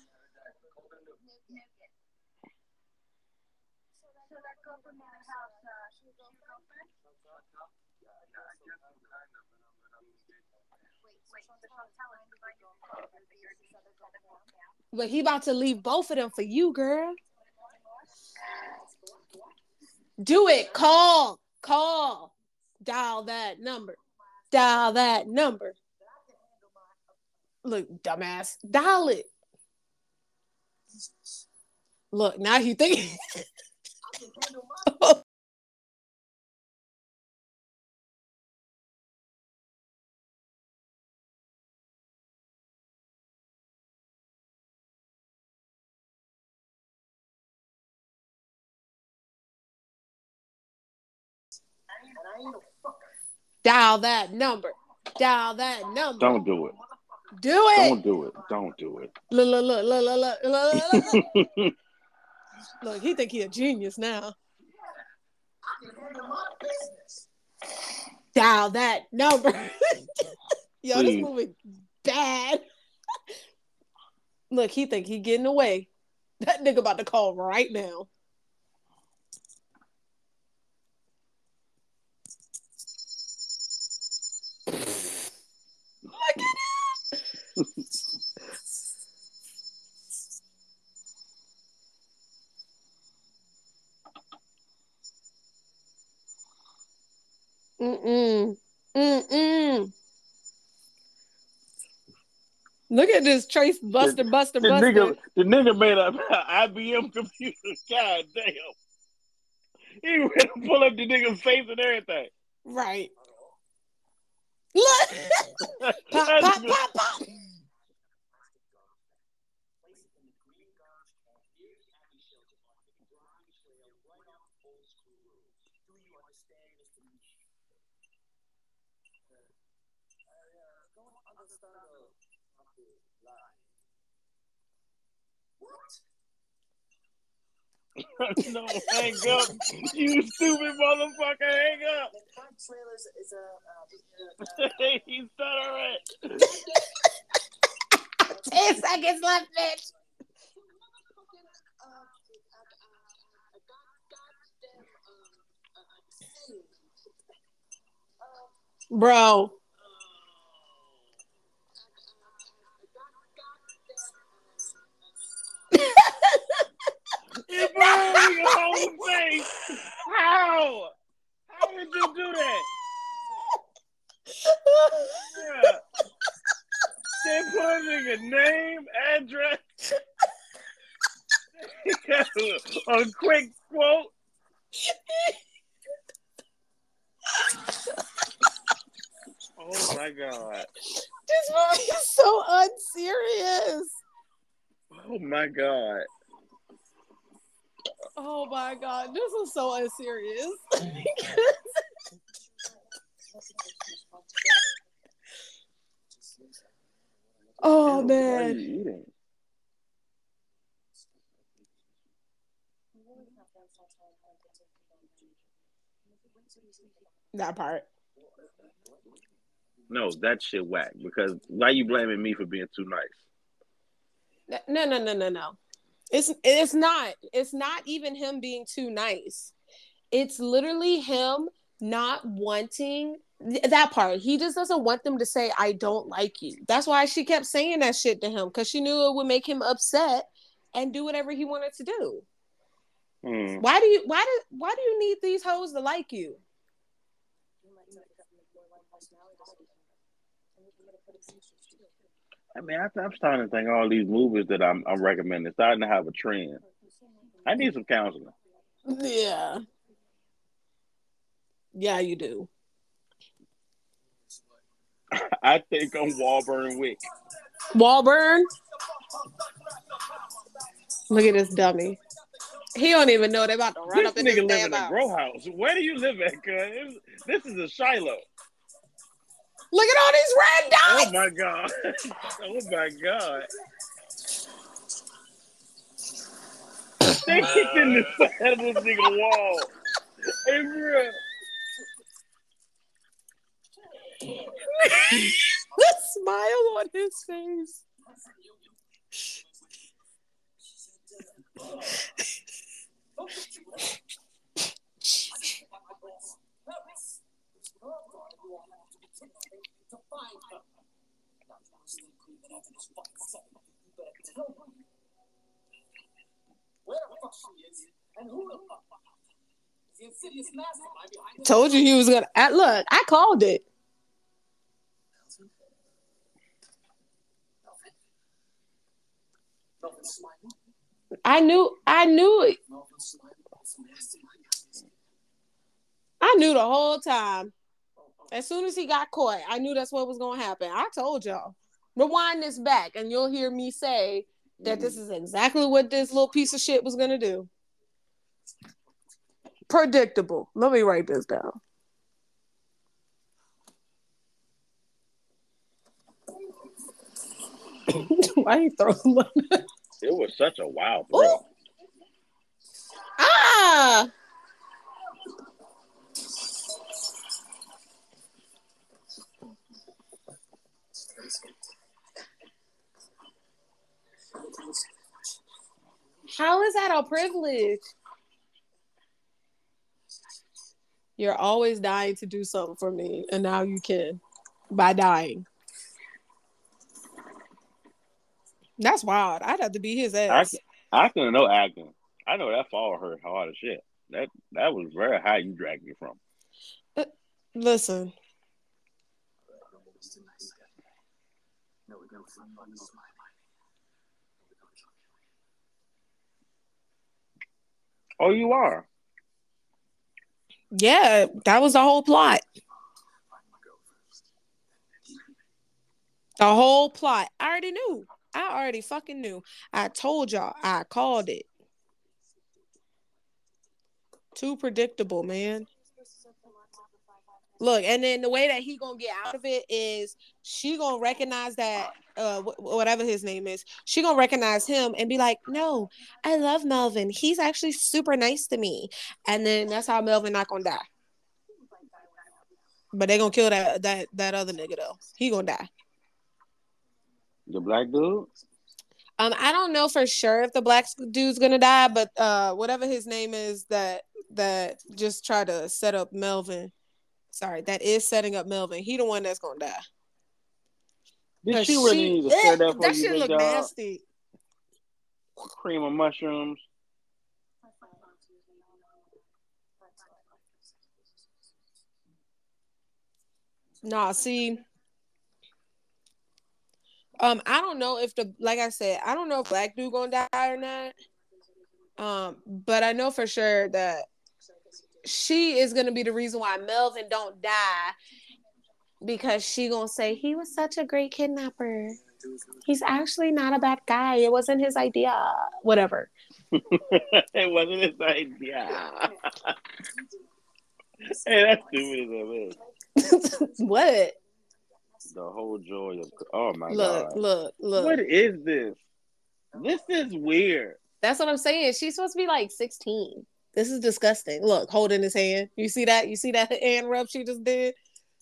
But he about to leave both of them for you, girl. Do it. Call. Call. Dial that number. Dial that number. Look, dumbass. Dial it. Look, now he think. Dial that number. Dial that number. Don't do it. Do it. Don't do it. Don't do it. Look, look, look, look, look, look, look, look. Look, he think he a genius now. Dial that number. Yo, Please. this movie bad. Look, he think he getting away. That nigga about to call right now. Look at him. Mm-mm. Mm-mm. Look at this Trace Buster, Buster, The Buster. nigga, the nigga made a I B M computer. God damn. He ready to pull up the nigga's face and everything. Right. Look. Pop, pop, pop, pop. No, hang up. You stupid motherfucker, hang up. He's stuttering. Ten seconds left, bitch. Bro. He burned your whole face. How? How did you do that? Yeah. They put a nigga name, address, a quick quote. Oh my god. This movie is so unserious. Oh my god. Oh my god, this is so unserious. Oh Ew, man. What are you eating? That part. No, that shit whack. Because why you blaming me for being too nice? No, no, no, no, no. It's it's not. It's not even him being too nice. It's literally him not wanting that part. He just doesn't want them to say, I don't like you. That's why she kept saying that shit to him, because she knew it would make him upset and do whatever he wanted to do. Hmm. Why do you why do why do you need these hoes to like you? I mean, I, I'm starting to think all these movies that I'm, I'm recommending starting to have a trend. I need some counseling. Yeah. Yeah, you do. I think I'm Wahlburn Wick. Wahlburn? Look at this dummy. He don't even know they about to run This up in this nigga live damn in a house. grow house. Where do you live at, cuz? This is a Shiloh. Look at all these red Oh dots. my god. Oh my god. They kicked in the side of this nigga wall. Hey, bro. The smile on his face. Told you he was gonna. Uh, look, I called it. I knew. I knew it. I knew the whole time. As soon as he got caught, I knew that's what was gonna happen. I told y'all. Rewind this back, and you'll hear me say that this is exactly what this little piece of shit was gonna do. Predictable. Let me write this down. Why you throw him on that? It was such a wild throw. Ooh. Ah! How is that a privilege? You're always dying to do something for me, and now you can by dying. That's wild. I'd have to be his ass. I, I couldn't know acting. I know that fall hurt hard as shit. That that was very high you dragged me from. Uh, listen. Oh, you are? Yeah, that was the whole plot. The whole plot. I already knew. I already fucking knew. I told y'all. I called it. Too predictable, man. Look, and then the way that he gonna get out of it is she gonna recognize that uh wh- whatever his name is, she gonna recognize him and be like, no, I love Melvin. He's actually super nice to me. And then that's how Melvin not gonna die. But they gonna kill that that that other nigga though. He gonna die. The black dude? Um, I don't know for sure if the black dude's gonna die, but uh, whatever his name is, that that just tried to set up Melvin. Sorry, that is setting up Melvin. He the one that's gonna die. Did she really need to set that for that you, shit big look dog? nasty. Cream of mushrooms. Nah, see, um, I don't know if the like I said, I don't know if black dude gonna die or not. Um, but I know for sure that she is gonna be the reason why Melvin don't die, because she gonna say he was such a great kidnapper. He's actually not a bad guy. It wasn't his idea. Whatever. It wasn't his idea. Hey, that's stupid as hell. What? The whole joy of oh my Look, god. look, look. What is this? This is weird. That's what I'm saying. She's supposed to be like sixteen. This is disgusting. Look, holding his hand. You see that? You see that hand rub she just did?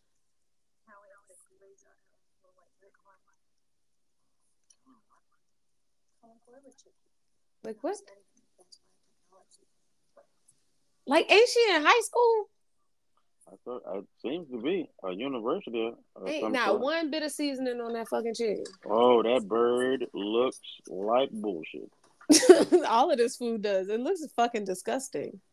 Like what? Like, ain't she in high school? I thought it seems to be a university of Ain't some not sort. one bit of seasoning on that fucking chicken. Oh, that bird looks like bullshit. All of this food does. It looks fucking disgusting.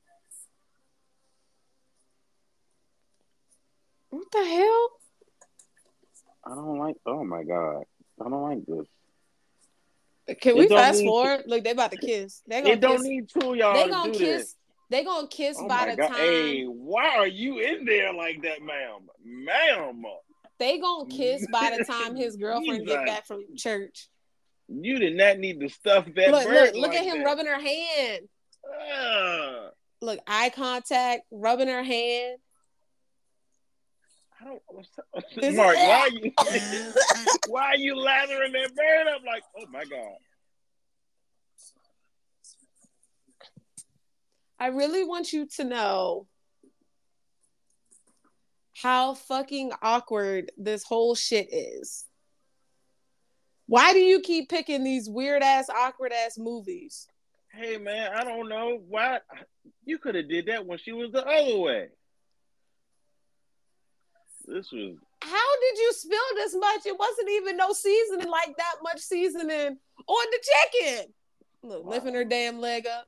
What the hell? I don't like. Oh my god, I don't like this. Can It we don't fast need. To, forward? Look, they about to kiss. They gonna it don't kiss. need two of y'all They to gonna do this. kiss. They gonna kiss Oh by my the god. Hey, time why are you in there like that, ma'am? Ma'am. they gonna kiss by the time his girlfriend get Jesus. back from church. You did not need to stuff that Look, bird look, look like at him that. rubbing her hand. Ugh. Look, eye contact, rubbing her hand. I don't, what's up? This Mark, is- why are you why are you lathering that bird up like? Oh my god! I really want you to know how fucking awkward this whole shit is. Why do you keep picking these weird ass, awkward ass movies? Hey man, I don't know why you could have did that when she was the other way. This was. How did you spill this much? It wasn't even no seasoning like that much seasoning on the chicken. Look, Wow. lifting her damn leg up.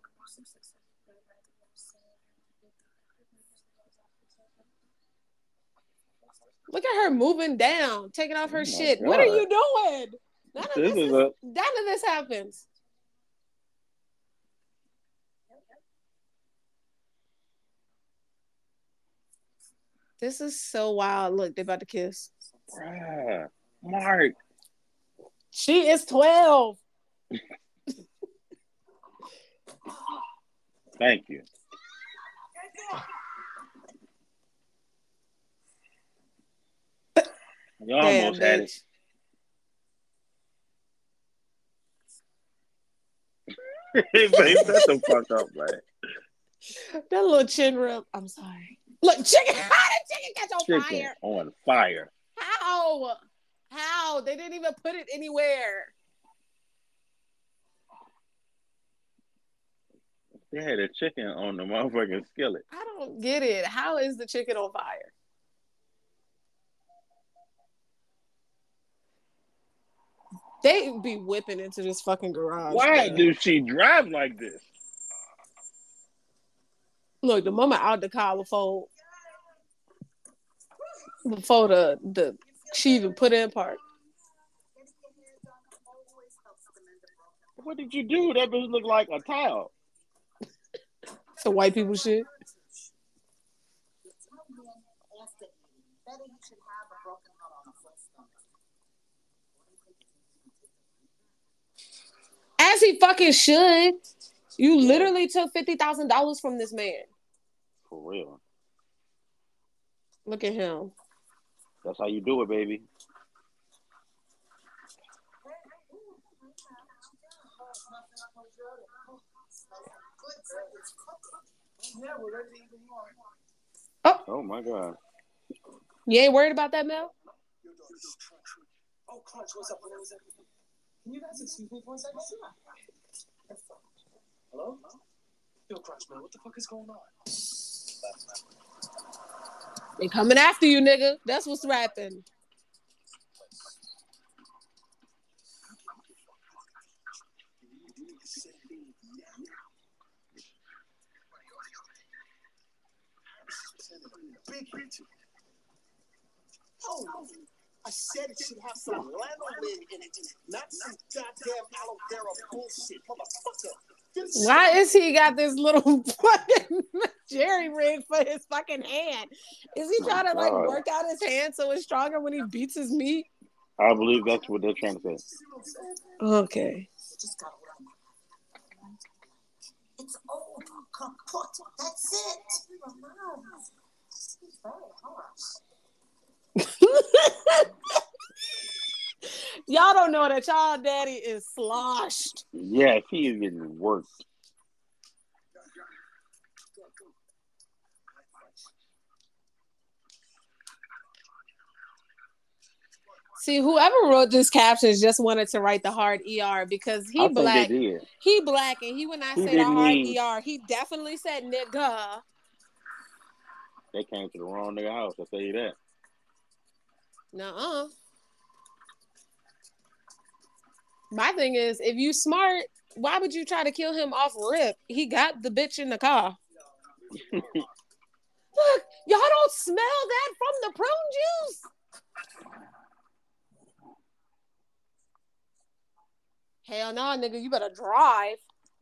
Look at her moving down, taking off her Oh my shit. What are God. you doing? None of This this, is is, a- none of this happens. This is so wild. Look, they about to kiss. Bruh, Mark. She is twelve. Thank you. You Damn, almost had it. bitch. Hey, babe, shut the fuck up, man. That little chin rip. I'm sorry. Look, chicken. How did chicken catch on Chicken fire? on fire. How? How? They didn't even put it anywhere. They had a chicken on the motherfucking skillet. I don't get it. How is the chicken on fire? They be whipping into this fucking garage. Why man. do she drive like this? Look, the mama out the car before before the the she even put in park. What did you do? That bitch look like a towel. Some white people shit. As he fucking should. You literally took fifty thousand dollars from this man. For real. Look at him. That's how you do it, baby. Oh, Oh my god. you ain't worried about that, Mel? Oh, Crunch, what's up? What's up? Can you guys excuse me for a second? Hello? Yo, Crunch, man, what the fuck is going on? They coming after you, nigga. That's what's rapping. Big hit. Oh, I said it should have some lanolin in it, not some goddamn aloe vera bullshit, motherfucker. Why is he got this little fucking jerry rig for his fucking hand? Is he trying to like God. work out his hand so it's stronger when he beats his meat? I believe that's what they're trying to say. Okay. It's old, kaput. That's it. It's very harsh. Y'all don't know that y'all daddy is sloshed. Yes, he is getting worked. See, whoever wrote this captions just wanted to write the hard E R because he I think black. they did. He black and he would not He say the didn't hard need- E R. He definitely said nigga. They came to the wrong nigga house. I tell you that. Nuh-uh. My thing is, if you smart, why would you try to kill him off rip? He got the bitch in the car. Look, y'all don't smell that from the prune juice? Hell no, nigga, you better drive.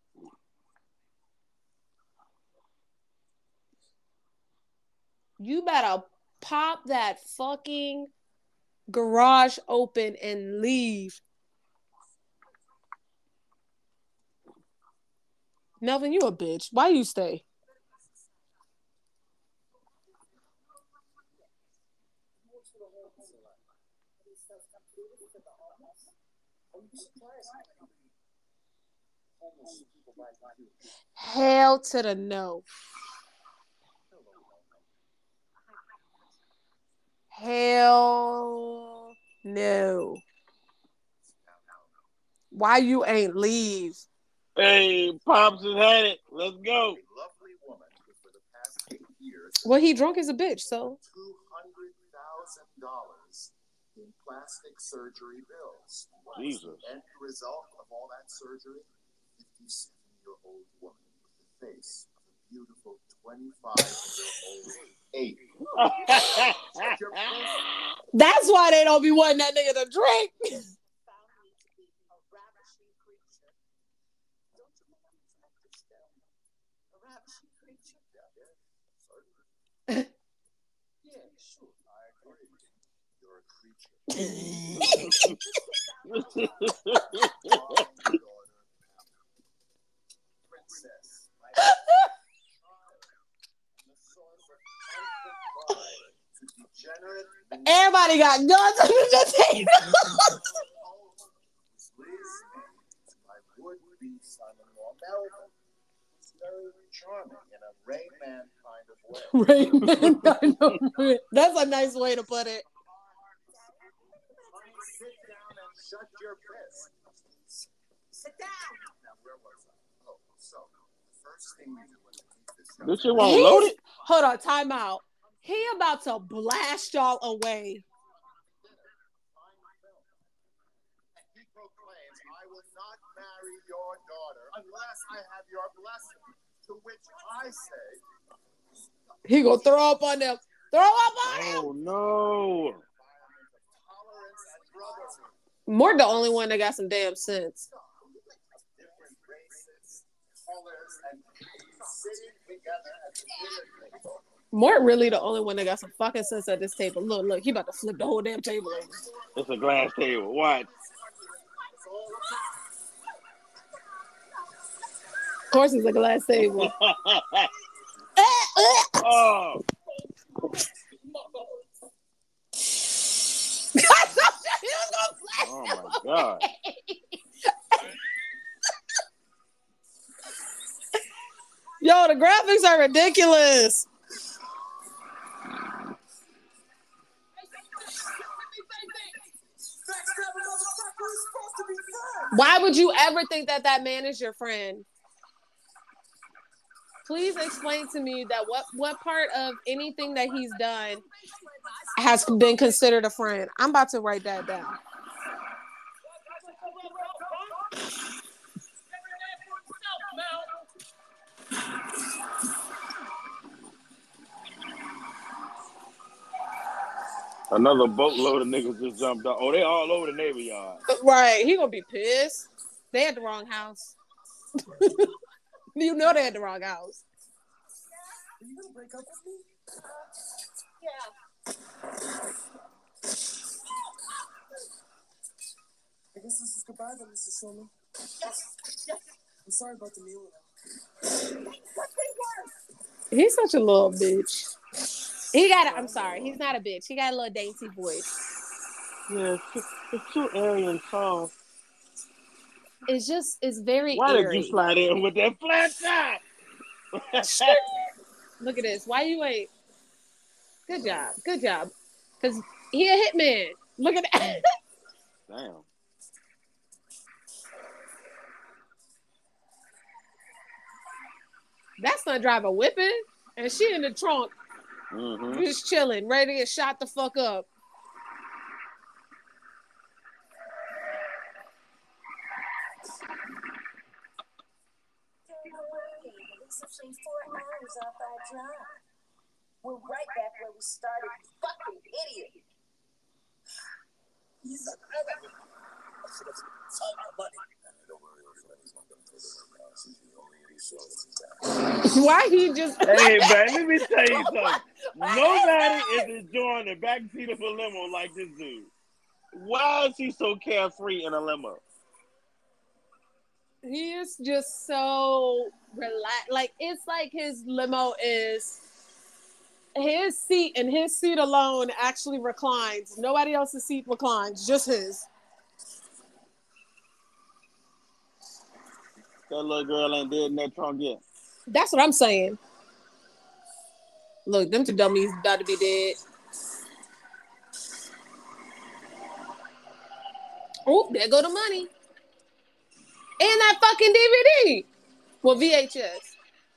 You better pop that fucking garage open and leave. Melvin, you a bitch. Why you stay? Hell to the no. Hell no. Why you ain't leave? Hey, Pops has had it. Let's go. Lovely woman who for the past eight years Well, he drunk as a bitch, so. two hundred thousand dollars in plastic surgery bills. What is Jesus. the end result of all that surgery? fifty-seven-year-old woman with the face of a beautiful twenty-five-year-old ape. Your best That's why they don't be wanting that nigga to drink. found me to be a ravishing creature. Don't you think I'm attractive still? A ravishing creature? Yeah, yeah, certainly. Yeah, sure, I agree. You're a creature. Princess. My the source of constant pride to degenerate Everybody got guns under the table. Liz to my would-be son-in-law Melvin. He's very charming in a Rain Man kind of way. That's a nice way to put it. Sit down and shut your fist. Sit down. Now, where was I? Oh, so the first thing we do when we leave this This shit won't He's- load it? Hold on, time out. He about to blast y'all away. and he proclaims, I will not marry your daughter unless I have your blessing. To which I say, He gonna throw up on them. Throw up on him. Oh, no. environment of tolerance and brotherhood. Mort the only one that got some damn sense. Different races, colors, and creeds sitting together at the dinner table. Mort really the only one that got some fucking sense at this table. Look, look, he about to flip the whole damn table over. It's a glass table. Watch. It's all about Of course, it's a glass table. Oh. Oh, my God. Yo, the graphics are ridiculous. Why would you ever think that that man is your friend? Please explain to me that what what part of anything that he's done has been considered a friend. I'm about to write that down. Another boatload of niggas just jumped out. Oh, they all over the neighbor yard. Right, he gonna be pissed. They had the wrong house. You know they had the wrong house. Are you gonna break up with me? Yeah. I guess this is goodbye then, Missus Shulman. Yes. Yes. I'm sorry about the meal. He's such a little bitch. He got. A, I'm sorry, he's not a bitch. He got a little dainty voice. Yeah, it's too, it's too airy and soft. It's just. It's very Why eerie. did you slide in with that flat top? Look at this. Why you ain't? Good job. Good job. Cause he a hitman. Look at that. Damn. That's not driver whipping, and she in the trunk. Mm-hmm. Just chilling, ready to get shot the fuck up. Four hours off our drive. We're right back where we started, you fucking idiot. He's a brother. I should have found my money. Don't worry, your friend is not going to take it right now. She's the only resource he's got. Why he just? Hey, man, let me tell you something. Nobody is enjoying the backseat of a limo like this dude. Why is he so carefree in a limo? He is just so relaxed. Like, it's like his limo is his seat, and his seat alone actually reclines. Nobody else's seat reclines, just his. That little girl ain't dead in that trunk yet. That's what I'm saying. Look, them two dummies about to be dead. Oh, there go the money. And that fucking D V D. Well, V H S.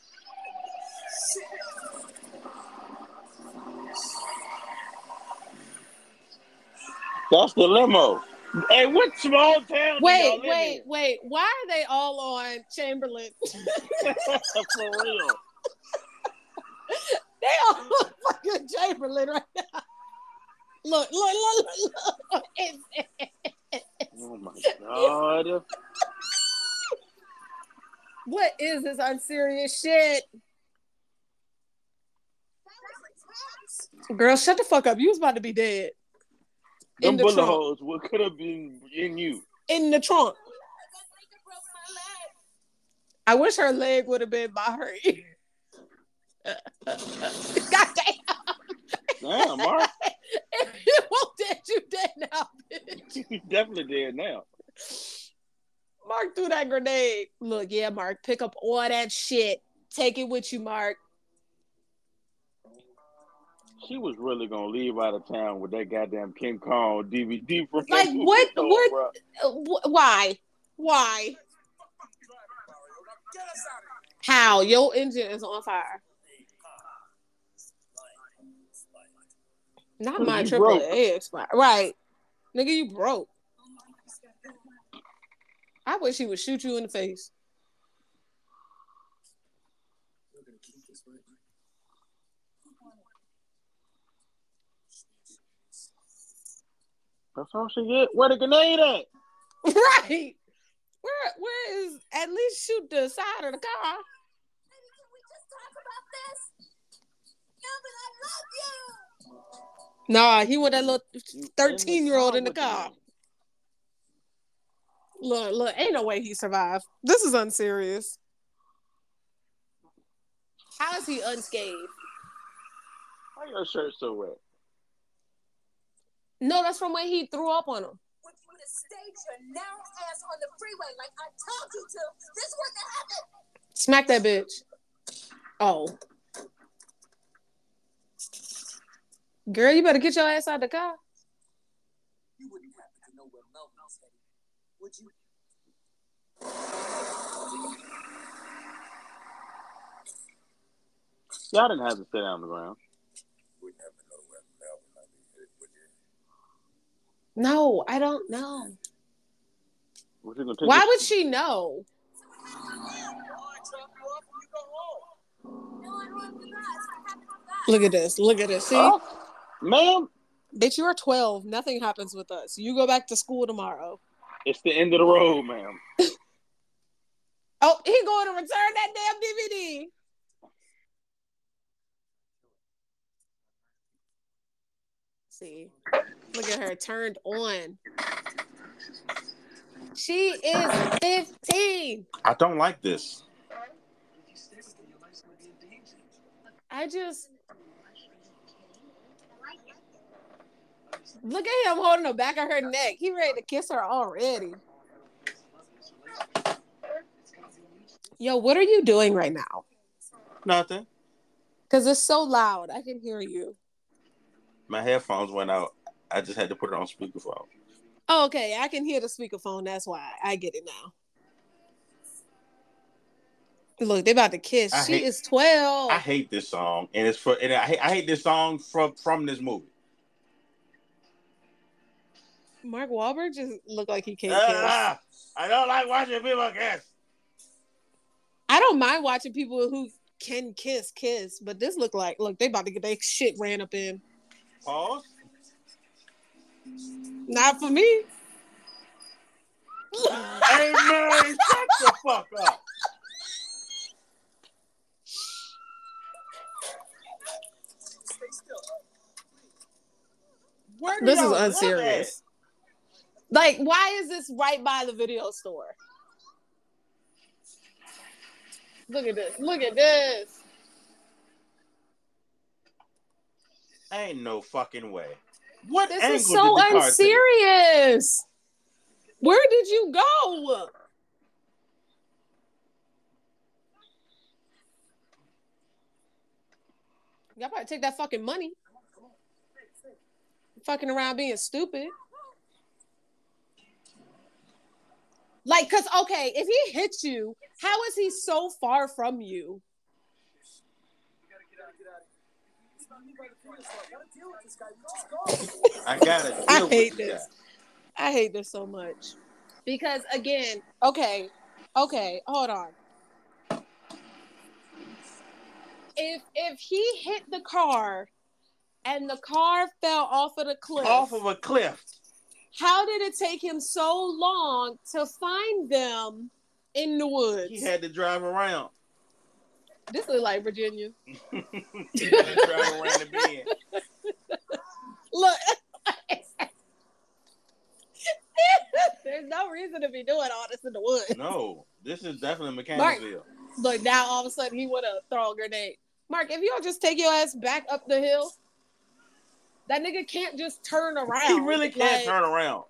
That's the limo. Hey, what small town do Wait, y'all live wait, in? wait. Why are they all on Chamberlain? For real. They all on fucking Chamberlain right now. Look, look, look, look, look. Oh my God. What is this unserious shit? Girl, shut the fuck up. You was about to be dead. Them In the bullet trunk. holes what could have been in you. In the trunk. I wish her leg would have been by her ear. God damn. Damn, Mark. If you won't dead, you dead now, bitch. You definitely dead now. Mark threw that grenade. Look, yeah, Mark, pick up all that shit. Take it with you, Mark. She was really gonna leave out of town with that goddamn King Kong D V D from Like, that movie what? told, What? bro. Uh, wh- why? Why? How? Your engine is on fire. Not my You triple broke. A expired. Right. Nigga, you broke. I wish he would shoot you in the face. That's all she get. Where the grenade at? Right. Where where is at least shoot the side of the car? Baby, can we just talk about this? Melvin, I love you. Nah, he want that little You thirteen year old in the with the car. man. Look, look, ain't no way he survived. This is unserious. How is he unscathed? Why your shirt so wet? No, that's from when he threw up on him. If you would have stayed your narrow ass on the freeway like I told you to, this wouldn't have happened. Smack that bitch. Oh. Girl, you better get your ass out the car. You wouldn't happen to know where Melvin was headed, would you? Y'all didn't have to sit on the ground. Wouldn't have to know where Melvin might be headed, would you? No, I don't know. Was you gonna take Why this- would she know? Look at this. Look at this. See? Oh, ma'am, Bitch, you are twelve. Nothing happens with us. You go back to school tomorrow. it's the end of the road, ma'am. Oh, he going to return that damn D V D. See, look at her turned on. She is fifteen. I don't like this. I just look at him holding the back of her neck. He ready to kiss her already. Yo, what are you doing right now? Nothing. Because it's so loud. I can hear you. My headphones went out. I just had to put it on speakerphone. Oh, okay, I can hear the speakerphone. That's why I get it now. Look, they about to kiss. I She hate- is twelve. I hate this song, and it's for and I hate, I hate this song from from this movie. Mark Wahlberg just looked like he can't kiss. Ah, I don't like watching people kiss. I don't mind watching people who can kiss, kiss, but this look like, look, they about to get their shit ran up in. Pause. Not for me. Hey man, shut the fuck up. Stay still. Where do This is y'all live unserious. Like, why is this right by the video store? Look at this. Look at this. at? Ain't no fucking way. What This angle is so did the car take? unserious. Where did you go? Y'all probably take that fucking money. Fucking around being stupid. Like, cause okay, if he hits you, how is he so far from you? We gotta get out, get out of here. It's not me by the finish line. Gotta deal with this guy. You just go. I gotta deal I with hate this this. guy. I hate this so much. Because again, okay, okay, hold on. If if he hit the car and the car fell off of the cliff, Off of a cliff. how did it take him so long to find them in the woods? He had to drive around. This look like Virginia. He had to drive around the bend. Look. There's no reason to be doing all this in the woods. No, this is definitely Mechanicsville. Look, now all of a sudden he would have thrown a grenade. Mark, if you don't just take your ass back up the hill, that nigga can't just turn around. He really can't Like, turn around.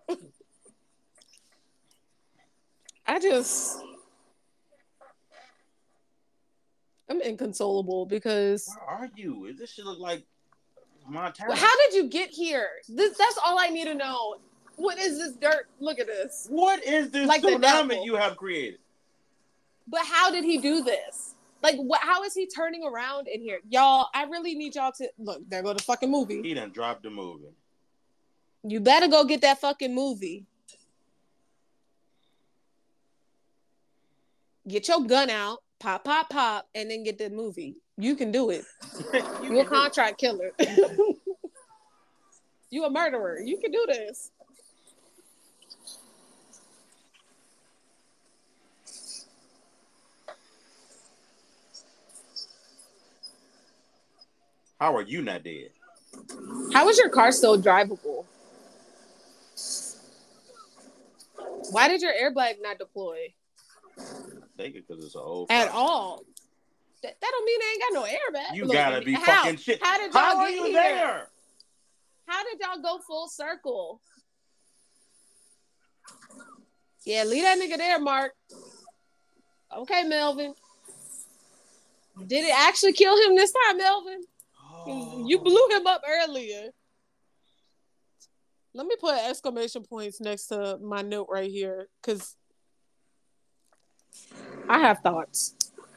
I just, I'm inconsolable because Where are you? This should look like Montana. how did you get here? This, that's all I need to know. What is this dirt? Look at this. What is this Like the tsunami devil. you have created? But how did he do this? Like, what? How is he turning around in here? Y'all, I really need y'all to, look, there go the fucking movie. He done dropped the movie. You better go get that fucking movie. Get your gun out, pop, pop, pop, and then get the movie. You can do it. You You a can do it. contract killer. You a murderer. You can do this. How are you not dead? How is your car still drivable? Why did your airbag not deploy I think it because it's an old at car. all? That, that don't mean they ain't got no airbag. You Look, gotta be how? fucking shit. How did y'all How are get you here? there? How did y'all go full circle? Yeah, leave that nigga there, Mark. Okay, Melvin. Did it actually kill him this time, Melvin? Oh. You blew him up earlier. Let me put exclamation points next to my note right here, because I have thoughts.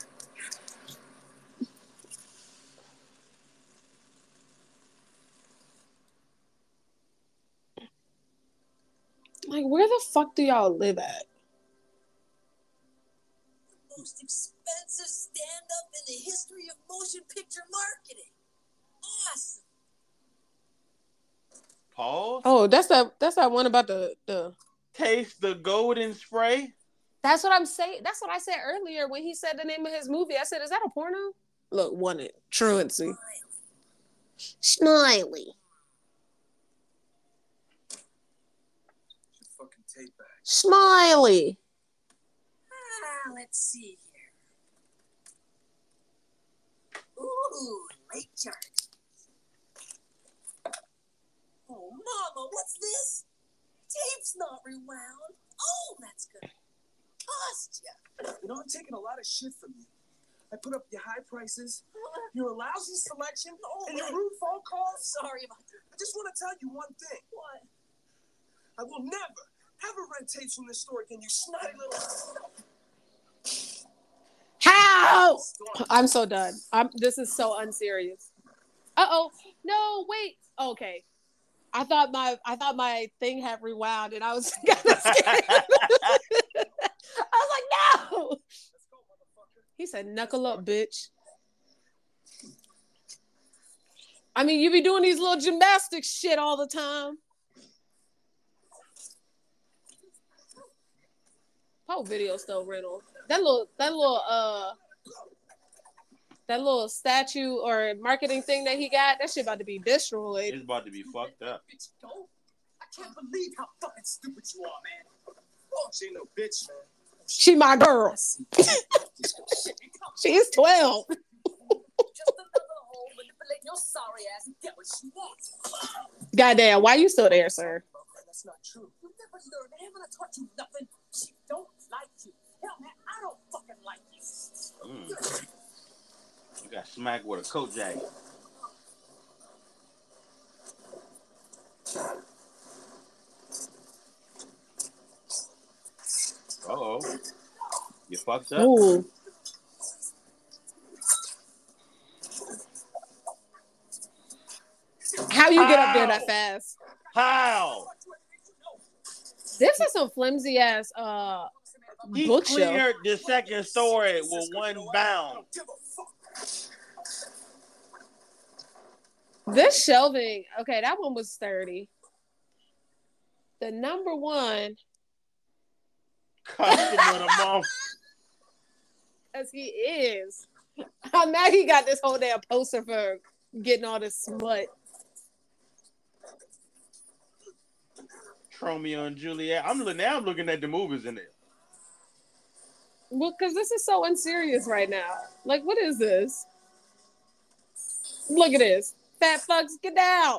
Like, where the fuck do y'all live at? Most expensive stand-up in the history of motion picture marketing. Awesome. Pause. Oh, that's that. That's that one about the the. Taste the golden spray. That's what I'm saying. That's what I said earlier when he said the name of his movie. I said, "Is that a porno?" Look, one it truancy. Smiley. Fucking tape back. Smiley. Ah, let's see here. Ooh, lake chart. Oh, Mama, what's this? Tape's not rewound. Oh, that's good. Cost ya. You know, I'm taking a lot of shit from you. I put up your high prices, your lousy selection, and your rude phone calls. Sorry about that. I just want to tell you one thing. What? I will never, ever rent tapes from this store again, you snotty little... How? No, I'm so done. I'm. This is so unserious. Uh oh. No, wait. Okay. I thought my I thought my thing had rewound, and I was kind of scared. I was like, no. He said, "Knuckle up, bitch." I mean, you be doing these little gymnastics shit all the time. Whole video still rental. That little, that little, uh, that little statue or marketing thing that he got, that shit about to be destroyed. It's about to be fucked up. Bitch, don't. I can't believe how fucking stupid you are, man. Oh, she ain't no bitch, man. She my girl. She is twelve. Just another hole manipulate your sorry ass and get what she wants. Goddamn, why you still there, sir? That's not true. You never learned. Haven't I taught you nothing? She don't like you. Hell, man, I don't fucking like you. Mm. You got smacked with a coat jacket. Uh-oh. You fucked up? Ooh. How you get up there that fast? How? This is some flimsy ass uh He bookshelf. cleared the second story with one bound. This shelving, okay, that one was sturdy. The number one, Customer of the month. as he is. Now he got this whole damn poster for getting all this smut. Romeo and Juliet. I'm look- now I'm looking at the movies in there. Well, because this is so unserious right now. Like, what is this? Look at this. Fat fucks, get down.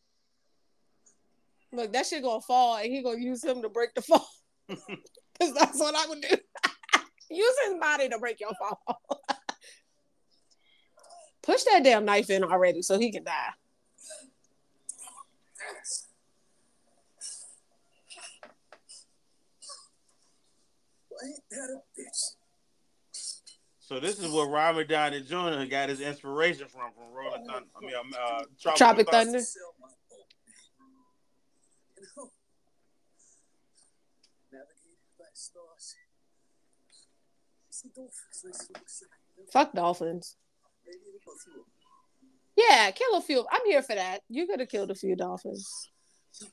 Look, that shit gonna fall, and he gonna use him to break the fall. Because that's what I would do. Use his body to break your fall. Push that damn knife in already so he can die. Ain't that a bitch? So this is where Robert Downey Junior got his inspiration from, from Rolling Thunder. I mean, um, uh, Tropic, Tropic Thunder. Thunder. Sell my boat. You know, navigated by stars. See dolphins race to the side. Fuck dolphins. Maybe it'll go through. Yeah, kill a few. I'm here for that. You could have killed a few dolphins. You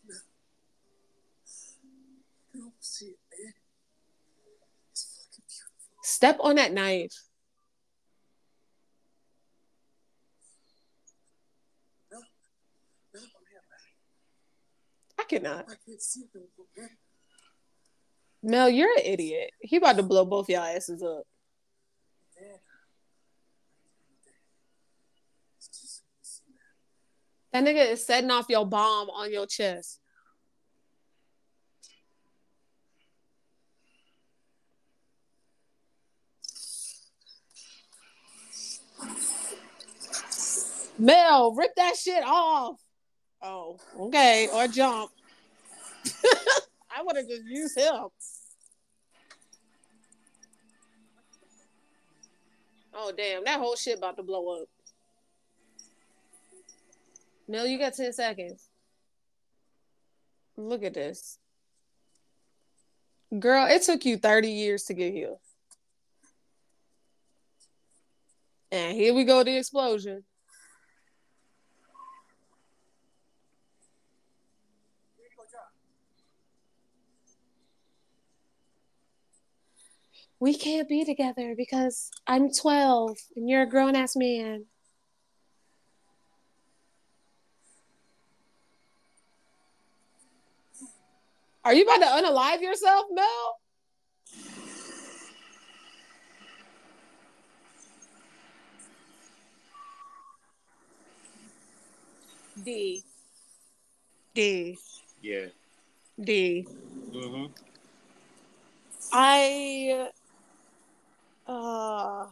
can almost see it, man. It's fucking beautiful. Step on that knife. No, no, I'm here, man. I cannot. I can't see it, though, man. Mel, you're an idiot. He about to blow both y'all asses up. Dad. It's just so you see that. That nigga is setting off your bomb on your chest. Mel, rip that shit off. Oh, okay. Or jump. I would have just used him. Oh, damn. That whole shit about to blow up. Mel, you got ten seconds. Look at this. Girl, it took you thirty years to get here. And here we go, the explosion. We can't be together because I'm twelve and you're a grown-ass man. Are you about to unalive yourself, Mel? D. D. Yeah. D. Mm-hmm. I... Uh...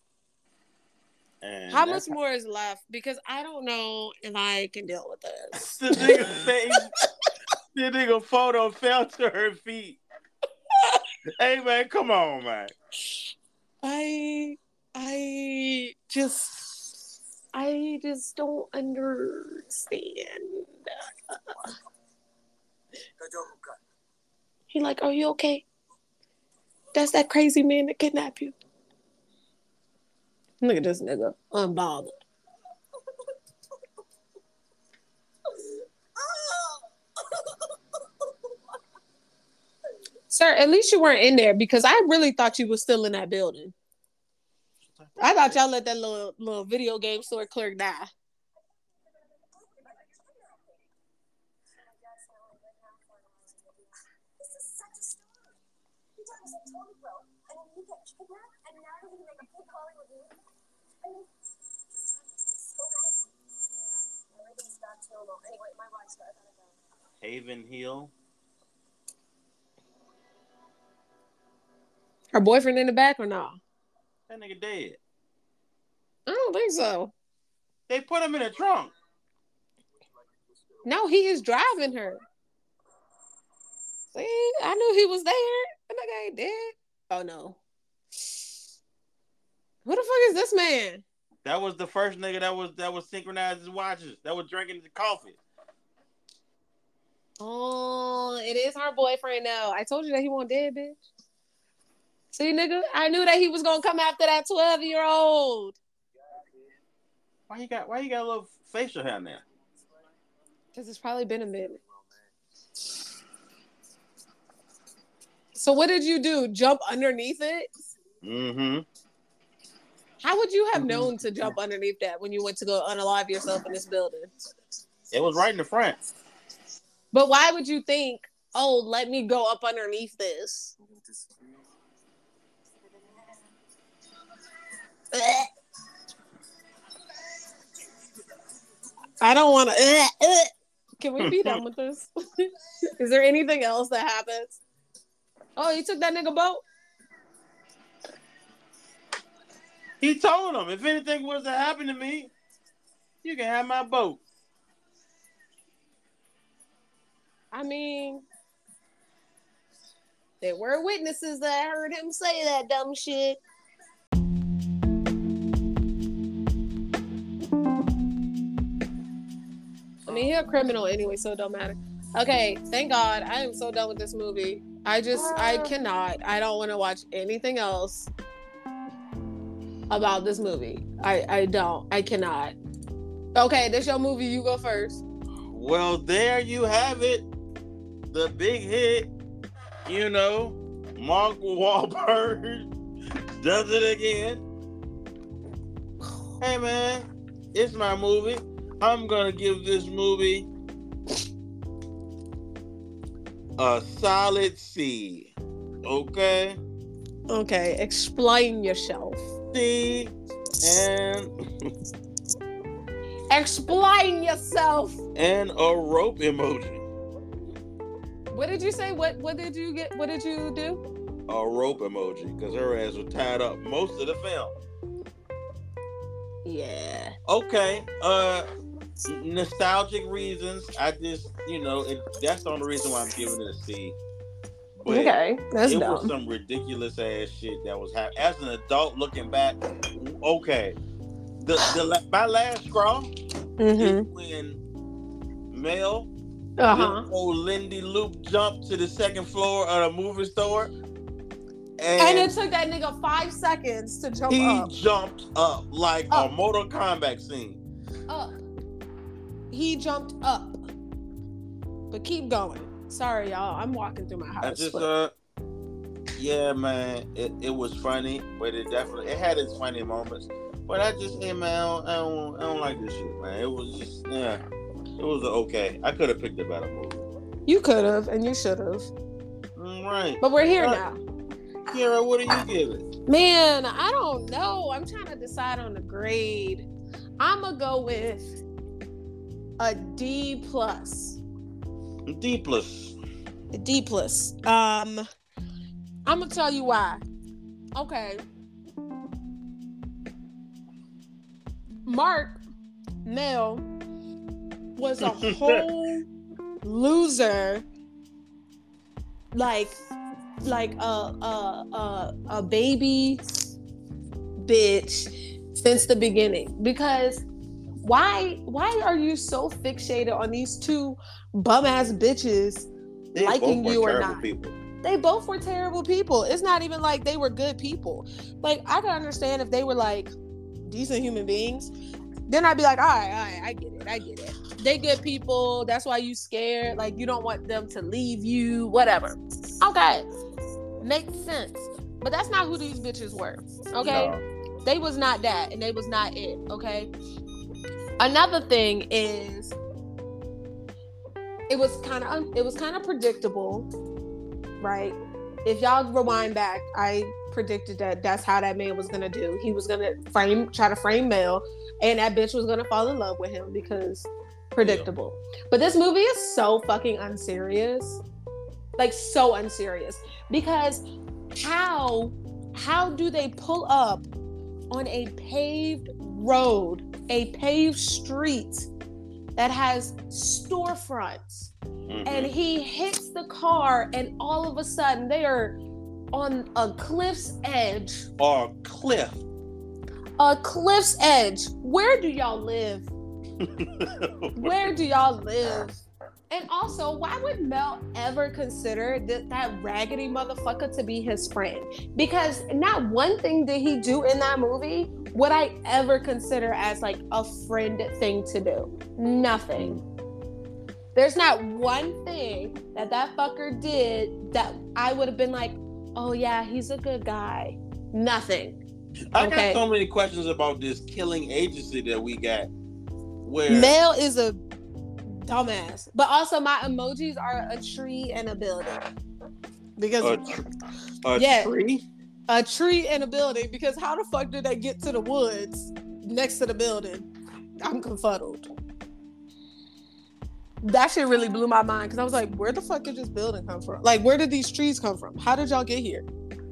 And How that's much more is left? Because I don't know if I can deal with this. the nigga face. The nigga photo fell to her feet. Hey man, come on, man. I I just, I just don't understand. He like, are you okay? That's that crazy man that kidnapped you. Look at this nigga, unbothered. Sir, at least you weren't in there because I really thought you was still in that building. I thought y'all let that little little video game store clerk die. Haven Hill. Her boyfriend in the back or no? That nigga dead. I don't think so. They put him in a trunk. No, he is driving her. See, I knew he was there. That nigga ain't dead. Oh no. Who the fuck is this man? That was the first nigga that was that was synchronized his watches. That was drinking the coffee. Oh, it is her boyfriend now. I told you that he wasn't dead, bitch. See, nigga, I knew that he was gonna come after that twelve-year-old. Why you got why you got a little facial hair now? Because it's probably been a minute. So what did you do? Jump underneath it? Mm-hmm. How would you have known to jump underneath that when you went to go unalive yourself in this building? It was right in the front. But why would you think, oh, let me go up underneath this? I don't want to. Can we be done with this? Is there anything else that happens? Oh, you took that nigga boat? He told him, if anything was to happen to me, you can have my boat. I mean, there were witnesses that heard him say that dumb shit. I mean, he's a criminal anyway, so it don't matter. Okay, thank God. I am so done with this movie. I just, I cannot. I don't want to watch anything else about this movie. I, I don't. I cannot. Okay, this your movie. You go first. Well, there you have it. The big hit. You know, Mark Wahlberg does it again. Hey, man, it's my movie. I'm going to give this movie a solid C. Okay? Okay, explain yourself. C and... Explain yourself. And a rope emoji. What did you say? What What did you get? What did you do? A rope emoji, because her ass was tied up most of the film. Yeah. Okay. Uh, nostalgic reasons. I just, you know, it, that's the only reason why I'm giving it a C. But okay, that's it dumb. was some ridiculous ass shit that was happening. As an adult looking back, okay. The the my last straw Mm-hmm. is when Mel, Uh-huh. old Lindy Loop jumped to the second floor of the movie store. And, And it took that nigga five seconds to jump he up. jumped up like Up. a Mortal Kombat scene. Up. He jumped up. But keep going. Sorry, y'all. I'm walking through my house. I just but... uh yeah, man, it, it was funny, but it definitely it had its funny moments. But I just hey man, I don't, I don't, I don't like this shit, man. It was just yeah, it was okay. I could have picked a better movie. You could have, and you should have. Mm, right. But we're here Uh, now. Kira, what do you give it? Man, I don't know. I'm trying to decide on a grade. I'm gonna go with a D plus. D plus. A D plus. Um, I'm gonna tell you why. Okay. Mark Mel was a whole loser, like like a a a, a baby bitch since the beginning. Because why why are you so fixated on these two bum ass bitches They liking both were you or terrible not? people. They both were terrible people. It's not even like they were good people. Like, I can understand if they were like decent human beings. Then I'd be like, all right, all right, I get it, I get it. They good people. That's why you scared. Like, you don't want them to leave you, whatever. Okay, makes sense. But that's not who these bitches were. Okay, No. they was not that, and they was not it. Okay. Another thing is, it was kind of it was kind of predictable, right? If y'all rewind back, I predicted that that's how that man was gonna do. He was gonna frame, try to frame Mel, and that bitch was gonna fall in love with him because predictable. Yeah. But this movie is so fucking unserious, like so unserious. Because how how do they pull up on a paved road, a paved street that has storefronts? Mm-hmm. And he hits the car, and all of a sudden they are on a cliff's edge. Or a cliff. A cliff's edge. Where do y'all live? Where do y'all live? And also, why would Mel ever consider th- that raggedy motherfucker to be his friend? Because not one thing did he do in that movie would I ever consider as like a friend thing to do. Nothing. There's not one thing that that fucker did that I would have been like, oh yeah, he's a good guy. Nothing. I okay? got so many questions about this killing agency that we got. Where Mel is a dumbass. But also my emojis are a tree and a building. Because a, tr- a yeah, tree? A tree and a building. Because how the fuck did they get to the woods next to the building? I'm confuddled. That shit really blew my mind because I was like, where the fuck did this building come from? Like, where did these trees come from? How did y'all get here?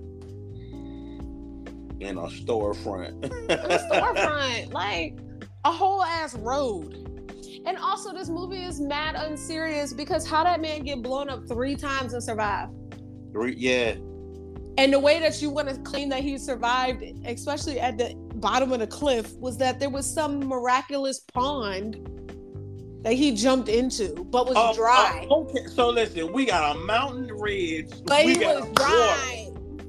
In a storefront. In a storefront. Like, a whole ass road. And also, this movie is mad unserious because how that man get blown up three times and survive? Three, yeah. And the way that you want to claim that he survived, especially at the bottom of the cliff, was that there was some miraculous pond that he jumped into, but was uh, dry. Uh, okay, so listen, we got a mountain ridge, but we he got was a dry.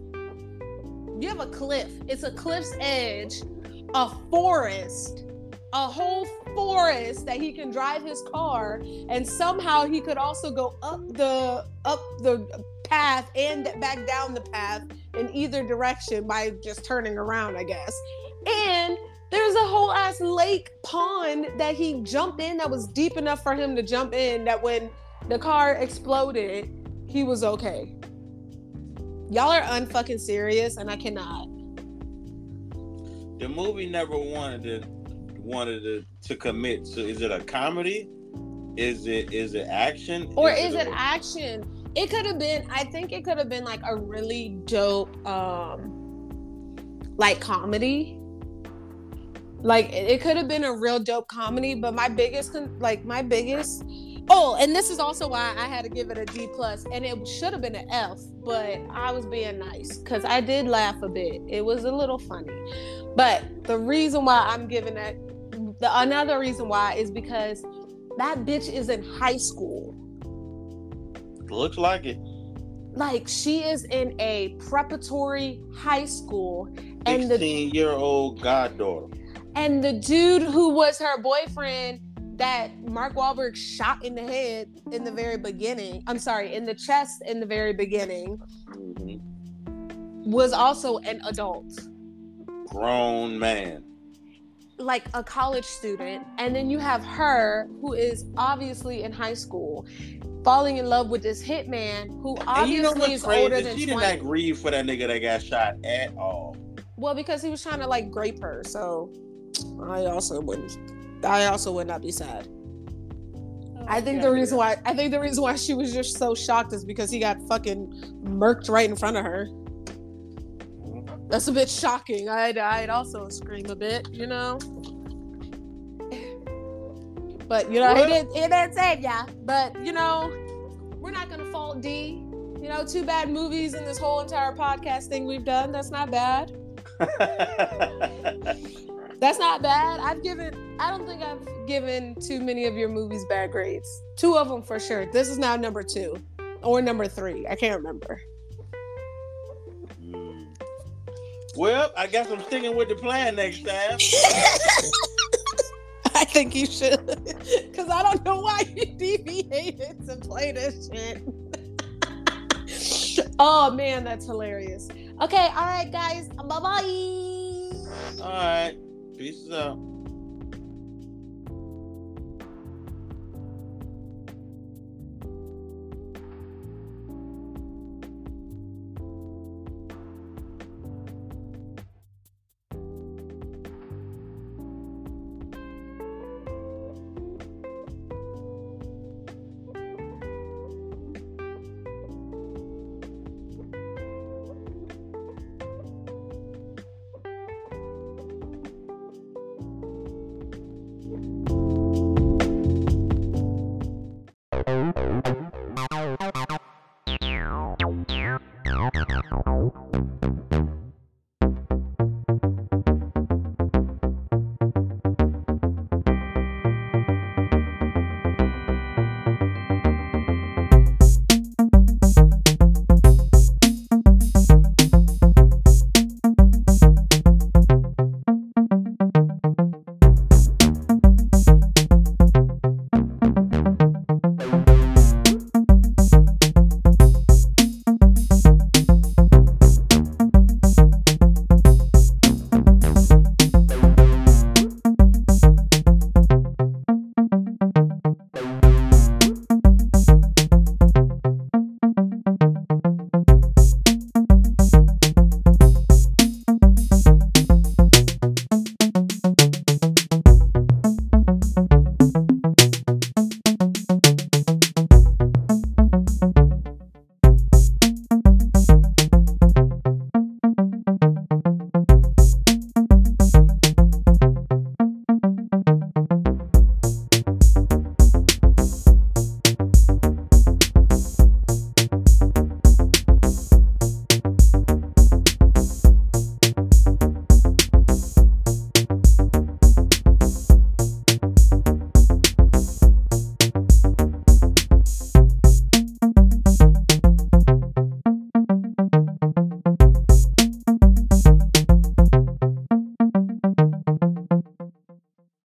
You have a cliff. It's a cliff's edge, a forest, a whole forest that he can drive his car, and somehow he could also go up the up the path and back down the path in either direction by just turning around, I guess. And there's a whole ass lake pond that he jumped in that was deep enough for him to jump in, that when the car exploded, he was okay. Y'all are unfucking serious, and I cannot. The movie never wanted to wanted to, to commit. So is it a comedy? Is it is it action? Or is, is it, it action? It could have been, I think it could have been like a really dope um like comedy. Like, it could have been a real dope comedy, but my biggest, like, my biggest, oh, and this is also why I had to give it a D plus, and it should have been an F, but I was being nice, because I did laugh a bit. It was a little funny. But the reason why I'm giving it, the another reason why is because that bitch is in high school. Looks like it. Like, she is in a preparatory high school. And the sixteen-year-old goddaughter. And the dude who was her boyfriend that Mark Wahlberg shot in the head in the very beginning, I'm sorry, in the chest in the very beginning, mm-hmm. was also an adult. Grown man. Like a college student. And then you have her, who is obviously in high school, falling in love with this hitman who obviously you know is crazy? older than she twenty. She did not grieve for that nigga that got shot at all. Well, because he was trying to like grape her, so I also wouldn't. I also would not be sad. Oh, I think the reason why I think the reason why she was just so shocked is because he got fucking murked right in front of her. That's a bit shocking. I'd I'd also scream a bit, you know. But you know, what? he did he didn't save ya. But you know, we're not gonna fault D. You know, two bad movies in this whole entire podcast thing we've done. That's not bad. That's not bad. I've given, I don't think I've given too many of your movies bad grades. Two of them for sure. This is now number two or number three. I can't remember. Hmm. Well, I guess I'm sticking with the plan next time. I think you should. Because I don't know why you deviated to play this shit. Oh, man, that's hilarious. Okay, all right, guys. Bye-bye. All right. Peace out.